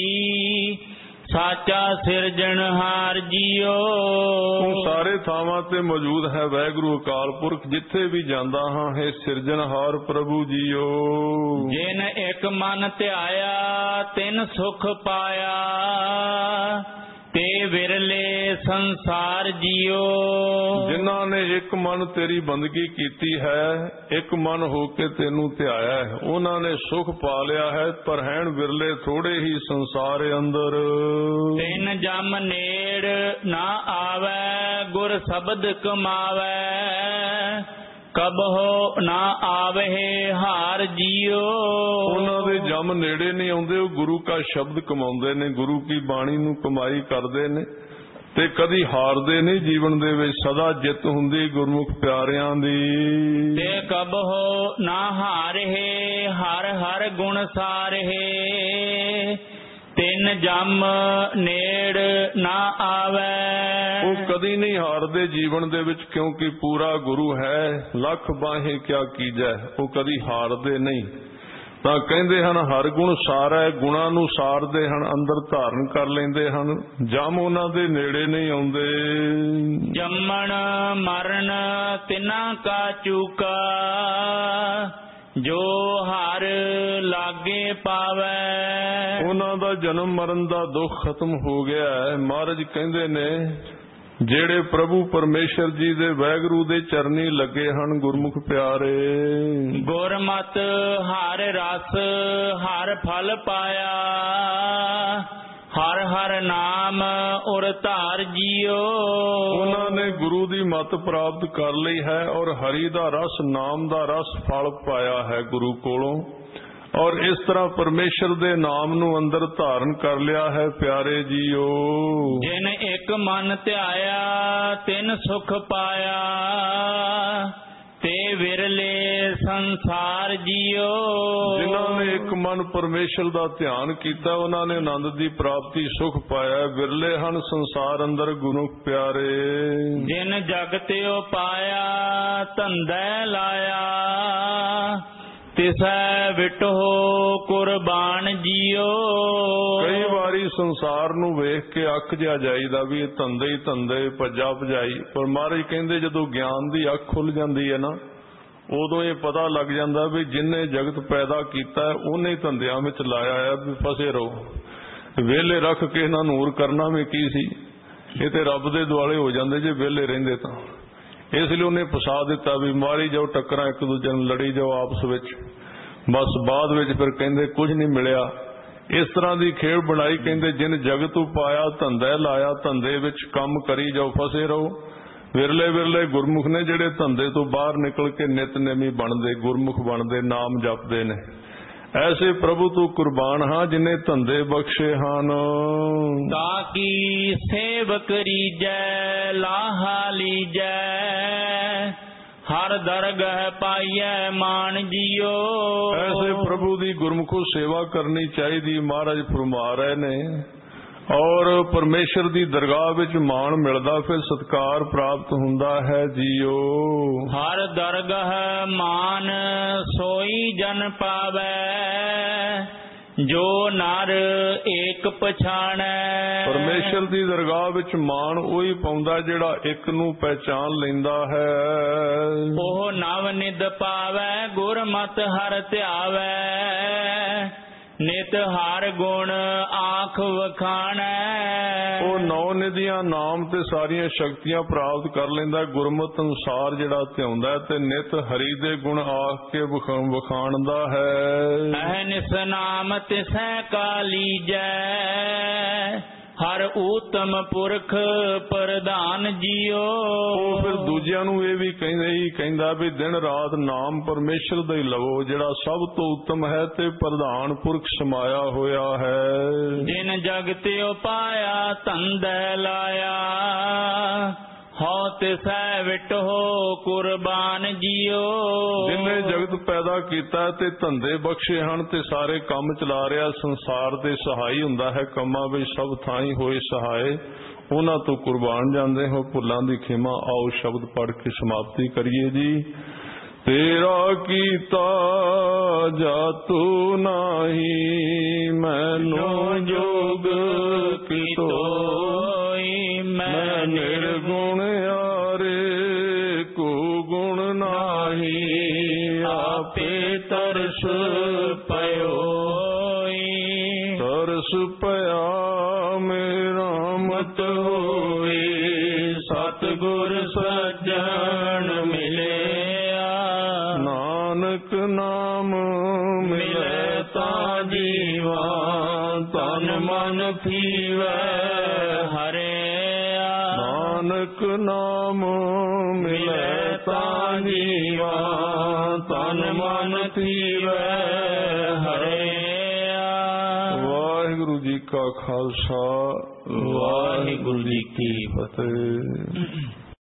ਸਾਚਾ ਸਿਰਜਣਹਾਰ ਜੀਓ। ਤੂੰ ਸਾਰੇ ਥਾਵਾਂ ਤੇ ਮੌਜੂਦ ਹੈ ਵਾਹਿਗੁਰੂ ਅਕਾਲ ਪੁਰਖ, ਜਿੱਥੇ ਵੀ ਜਾਂਦਾ ਹਾਂ ਹੈ ਸਿਰਜਣਹਾਰ ਪ੍ਰਭੂ ਜੀਓ। ਜਿਨ ਇੱਕ ਮਨ ਧਿਆਇਆ ਤਿਨ ਸੁਖ ਪਾਇਆ, ਤੇ ਵਿਰਲੇ ਸੰਸਾਰ ਜੀਓ। ਜਿਨ੍ਹਾਂ ਨੇ ਇੱਕ ਮਨ ਤੇਰੀ ਬੰਦਗੀ ਕੀਤੀ ਹੈ, ਇੱਕ ਮਨ ਹੋ ਕੇ ਤੈਨੂੰ ਧਿਆਇਆ ਹੈ, ਉਹਨਾਂ ਨੇ ਸੁਖ ਪਾ ਲਿਆ ਹੈ, ਪਰ ਹੈਣ ਵਿਰਲੇ ਥੋੜੇ ਹੀ ਸੰਸਾਰ ਅੰਦਰ। ਤਿਨ ਜਮ ਨੇੜ ਨਾ ਆਵੈ, ਗੁਰ ਸ਼ਬਦ ਕਮਾਵੈ, ਕਬਹੁ ਨਾ ਆਵਹਿ ਹਾਰ ਜੀਓ। ਉਹਨਾਂ ਦੇ ਜਮ ਨੇੜੇ ਨਹੀਂ ਆਉਂਦੇ, ਉਹ ਗੁਰੂ ਕਾ ਸ਼ਬਦ ਕਮਾਉਂਦੇ ਨੇ, ਗੁਰੂ ਕੀ ਬਾਣੀ ਨੂੰ ਕਮਾਈ ਕਰਦੇ ਨੇ ਤੇ ਕਦੀ ਹਾਰਦੇ ਨਹੀਂ। ਜੀਵਨ ਦੇ ਵਿੱਚ ਸਦਾ ਜਿੱਤ ਹੁੰਦੀ ਗੁਰਮੁਖ ਪਿਆਰਿਆਂ ਦੀ। ਤੇ ਕਬਹੁ ਨਾ ਹਾਰਹਿ, ਹਰ ਹਰ ਗੁਣ ਸਾਰਹਿ, ਤਿੰਨ ਜਮ ਨੇੜ ਨਾ ਆਵੈ। ਉਹ ਕਦੀ ਨਹੀਂ ਹਾਰਦੇ ਜੀਵਨ ਦੇ ਵਿੱਚ, ਕਿਉਂਕਿ ਪੂਰਾ ਗੁਰੂ ਹੈ। ਲੱਖ ਬਾਹੇ ਕਿਆ ਕੀਜੈ, ਉਹ ਕਦੀ ਹਾਰਦੇ ਨਹੀਂ। ਤਾਂ ਕਹਿੰਦੇ ਹਨ ਹਰ ਗੁਣ ਸਾਰੈ, ਗੁਣਾਂ ਨੂੰ ਸਾਰਦੇ ਹਨ, ਅੰਦਰ ਧਾਰਨ ਕਰ ਲੈਂਦੇ ਹਨ, ਜਮ ਉਹਨਾਂ ਦੇ ਨੇੜੇ ਨਹੀਂ ਆਉਂਦੇ। ਜੰਮਣ ਮਰਨ ਤਿਨਾਂ ਕਾ ਚੂਕਾ, ਜੋ ਹਰ ਲਾਗੇ ਪਾਵੈ। ਉਹਨਾਂ ਦਾ ਜਨਮ ਮਰਨ ਦਾ ਦੁੱਖ ਖਤਮ ਹੋ ਗਿਆ ਹੈ। ਮਹਾਰਾਜ ਕਹਿੰਦੇ ਨੇ ਜਿਹੜੇ ਪ੍ਰਭੂ ਪਰਮੇਸ਼ਰ ਜੀ ਦੇ ਵਾਹਿਗੁਰੂ ਦੇ ਚਰਨੀ ਲੱਗੇ ਹਨ ਗੁਰਮੁਖ ਪਿਆਰੇ। ਗੁਰਮਤਿ ਹਰ ਰਸ ਹਰ ਫਲ ਪਾਇਆ, ਹਰ ਹਰ ਨਾਮ ਉਰ ਧਾਰ ਜੀਓ। ਉਹਨਾਂ ਨੇ ਗੁਰੂ ਦੀ ਮੱਤ ਪ੍ਰਾਪਤ ਕਰ ਲਈ ਹੈ ਔਰ ਹਰੀ ਦਾ ਰਸ, ਨਾਮ ਦਾ ਰਸ ਫਲ ਪਾਇਆ ਹੈ ਗੁਰੂ ਕੋਲੋਂ, ਔਰ ਇਸ ਤਰ੍ਹਾਂ ਪਰਮੇਸ਼ਰ ਦੇ ਨਾਮ ਨੂੰ ਅੰਦਰ ਧਾਰਨ ਕਰ ਲਿਆ ਹੈ ਪਿਆਰੇ ਜੀਓ। ਜਿਨ ਇੱਕ ਮਨ ਧਿਆਇਆ ਤਿਨ ਸੁਖ ਪਾਇਆ, ਤੇ ਵਿਰਲੇ ਸੰਸਾਰ ਜੀਓ। ਜਿਨ੍ਹਾਂ ਨੇ ਇੱਕ ਮਨ ਪਰਮੇਸ਼ਰ ਦਾ ਧਿਆਨ ਕੀਤਾ ਉਹਨਾਂ ਨੇ ਆਨੰਦ ਦੀ ਪ੍ਰਾਪਤੀ ਸੁਖ ਪਾਇਆ। ਵਿਰਲੇ ਹਨ ਸੰਸਾਰ ਅੰਦਰ ਗੁਰੂ ਪਿਆਰੇ। ਜਿਨ ਜਗ ਤਿਉ ਪਾਇਆ ਧੰਦੈ ਲਾਇਆ, ਤਿਸੈ ਵਿਟਹੁ ਕੁਰਬਾਨ ਜੀਓ। ਕਈ ਵਾਰੀ ਸੰਸਾਰ ਨੂੰ ਵੇਖ ਕੇ ਅੱਖ ਜਿਹਾ ਜਾਈਦਾ ਵੀ ਇਹ ਧੰਦੇ ਹੀ ਧੰਦੇ, ਭੱਜਾ ਭਜਾਈ, ਪਰ ਮਹਾਰਾਜ ਕਹਿੰਦੇ ਜਦੋਂ ਗਿਆਨ ਦੀ ਅੱਖ ਖੁੱਲ ਜਾਂਦੀ ਹੈ ਨਾ, ਉਦੋਂ ਇਹ ਪਤਾ ਲੱਗ ਜਾਂਦਾ ਵੀ ਜਿੰਨੇ ਜਗਤ ਪੈਦਾ ਕੀਤਾ ਹੈ ਉਹਨੇ ਧੰਦਿਆਂ ਵਿੱਚ ਲਾਇਆ ਹੈ ਵੀ ਫਸੇ ਰਹੋ। ਵਿਹਲੇ ਰੱਖ ਕੇ ਇਹਨਾਂ ਨੂਰ ਕਰਨਾ ਵੀ ਕੀ ਸੀ, ਇਹ ਤੇ ਰੱਬ ਦੇ ਦੁਆਲੇ ਹੋ ਜਾਂਦੇ ਜੇ ਵਿਹਲੇ ਰਹਿੰਦੇ ਤਾਂ। ਇਸ ਲਈ ਉਹਨੇ ਫਸਾ ਦਿੱਤਾ ਵੀ ਮਾਰੀ ਜਾਓ ਟੱਕਰਾਂ, ਇੱਕ ਦੂਜੇ ਨੂੰ ਲੜੀ ਜਾਓ ਆਪਸ ਵਿੱਚ, ਬਸ ਬਾਅਦ ਵਿੱਚ ਫਿਰ ਕਹਿੰਦੇ ਕੁਝ ਨਹੀਂ ਮਿਲਿਆ। ਇਸ ਤਰ੍ਹਾਂ ਦੀ ਖੇਡ ਬਣਾਈ। ਕਹਿੰਦੇ ਜਿਨ ਜਗਤ ਉਪਾਇਆ ਧੰਦੇ ਲਾਇਆ, ਧੰਦੇ ਵਿੱਚ ਕੰਮ ਕਰੀ ਜਾਓ, ਫਸੇ ਰਹੋ। ਵਿਰਲੇ ਵਿਰਲੇ ਗੁਰਮੁਖ ਨੇ ਜਿਹੜੇ ਧੰਦੇ ਤੋਂ ਬਾਹਰ ਨਿਕਲ ਕੇ ਨਿਤਨੇਮੀ ਬਣਦੇ, ਗੁਰਮੁਖ ਬਣਦੇ, ਨਾਮ ਜਪਦੇ ਨੇ। ਐਸੇ ਪ੍ਰਭੂ ਤੂੰ ਕੁਰਬਾਨ ਹਾਂ ਜਿਨੇ ਧੰਦੇ ਬਖਸ਼ੇ ਹਨ। ਤਾਕੀ ਸੇਵਕ ਰੀਜੈ ਲਾਹਾ ਲੀਜੈ, ਹਰ ਦਰਗਹ ਪਾਈਐ ਮਾਨ ਜੀਓ। ਐਸੇ ਪ੍ਰਭੂ ਦੀ ਗੁਰਮੁਖੋ ਸੇਵਾ ਕਰਨੀ ਚਾਹੀਦੀ ਮਹਾਰਾਜ ਫਰਮਾ ਰਹੇ ਨੇ, ਔਰ ਪਰਮੇਸ਼ਰ ਦੀ ਦਰਗਾਹ ਵਿੱਚ ਮਾਣ ਮਿਲਦਾ, ਫਿਰ ਸਤਕਾਰ ਪ੍ਰਾਪਤ ਹੁੰਦਾ ਹੈ ਜੀਓ। ਹਰ ਦਰਗਹ ਮਾਨ ਸੋਈ ਜਨ ਪਾਵੈ, ਜੋ ਨਰ ਏਕ ਪਛਾਣੈ। ਪਰਮੇਸ਼ਰ ਦੀ ਦਰਗਾਹ ਵਿੱਚ ਮਾਣ ਉਹੀ ਪਾਉਂਦਾ ਜਿਹੜਾ ਇੱਕ ਨੂੰ ਪਹਿਚਾਨ ਲੈਂਦਾ ਹੈ। ਉਹ ਨਵ ਨਿਧ ਪਾਵੈ, ਗੁਰਮਤਿ ਹਰ ਧਿਆਵੈ, ਨਿਤ ਹਰ ਗੁਣ ਆਖ ਵਖਾਣੈ। ਉਹ ਨੌ ਨਿਧੀਆਂ ਨਾਮ ਤੇ ਸਾਰੀਆਂ ਸ਼ਕਤੀਆਂ ਪ੍ਰਾਪਤ ਕਰ ਲੈਂਦਾ, ਗੁਰਮਤ ਅਨੁਸਾਰ ਜਿਹੜਾ ਧਿਆਉਂਦਾ ਤੇ ਨਿਤ ਹਰੀ ਦੇ ਗੁਣ ਆਖ ਕੇ ਵਖਾਣਦਾ ਹੈ। ਅਹਨਿਸ ਨਾਮ ਤਿਸੈ ਕਾ ਲੀਜੈ, ਹਰ ਊਤਮ ਪੁਰਖ ਪ੍ਰਧਾਨ ਜੀਓ। ਉਹ ਫਿਰ ਦੂਜਿਆਂ ਨੂੰ ਇਹ ਵੀ ਕਹਿੰਦੇ ਹੀ ਕਹਿੰਦਾ ਵੀ ਦਿਨ ਰਾਤ ਨਾਮ ਪਰਮੇਸ਼ਰ ਦਾ ਹੀ ਲਵੋ, ਜਿਹੜਾ ਸਭ ਤੋਂ ਉੱਤਮ ਹੈ ਤੇ ਪ੍ਰਧਾਨ ਪੁਰਖ ਸਮਾਇਆ ਹੋਇਆ ਹੈ। ਜਿਨ ਜਗ ਤਿਉ ਪਾਇਆ ਧੰਦੈ ਲਾਇਆ, ਹਉ ਤਿਸੈ ਵਿਟਹੁ ਕੁਰਬਾਨ ਜੀਓ। ਜਿਨੇ ਜਗਤ ਪੈਦਾ ਕੀਤਾ ਤੇ ਧੰਦੇ ਬਖਸ਼ੇ ਹਨ ਤੇ ਸਾਰੇ ਕੰਮ ਚਲਾ ਰਿਹਾ, ਸੰਸਾਰ ਦੇ ਸਹਾਈ ਹੁੰਦਾ ਹੈ, ਕੰਮਾਂ ਵਿੱਚ ਸਭ ਥਾਈਂ ਹੋਏ ਸਹਾਏ, ਉਹਨਾਂ ਤੋਂ ਕੁਰਬਾਨ ਜਾਂਦੇ ਹੋ। ਭੁੱਲਾਂ ਦੀ ਖਿਮਾ, ਆਓ ਸ਼ਬਦ ਪੜ੍ਹ ਕੇ ਸਮਾਪਤੀ ਕਰੀਏ ਜੀ। ਤੇਰਾ ਕੀਤਾ ਜਾਤੂ ਨਾਹੀ, ਮੈਨੂੰ ਜੋਗ ਕੀਤੋਈ। ਮੈਂ ਨਿਰਗੁਣ ਆਰੇ ਕੋ ਗੁਣ ਨਾਹੀ, ਆਪੇ ਤਰਸ ਪਇਓਈ। ਤਰਸ ਪਿਆ ਮੇਰਾ ਮਤ ਹੋਈ, ਸਤਿਗੁਰ ਸੱਜਣ ਮਿਲੇ। ਨਾਨਕ ਨਾਮ ਮਿਲੇ ਤਾਂ ਜੀਵਾ, ਤਨ ਮਨ ਥੀਵੈ ਹਰਿਆ। ਨਾਨਕ ਨਾਮ ਮਿਲੇ ਤਾਂ ਜੀਵਾ, ਤਨ ਮਨ ਥੀਵੈ ਹਰਿਆ। ਵਾਹਿਗੁਰੂ ਜੀ ਕਾ ਖਾਲਸਾ, ਵਾਹਿਗੁਰੂ ਜੀ ਕੀ ਫਤਿਹ।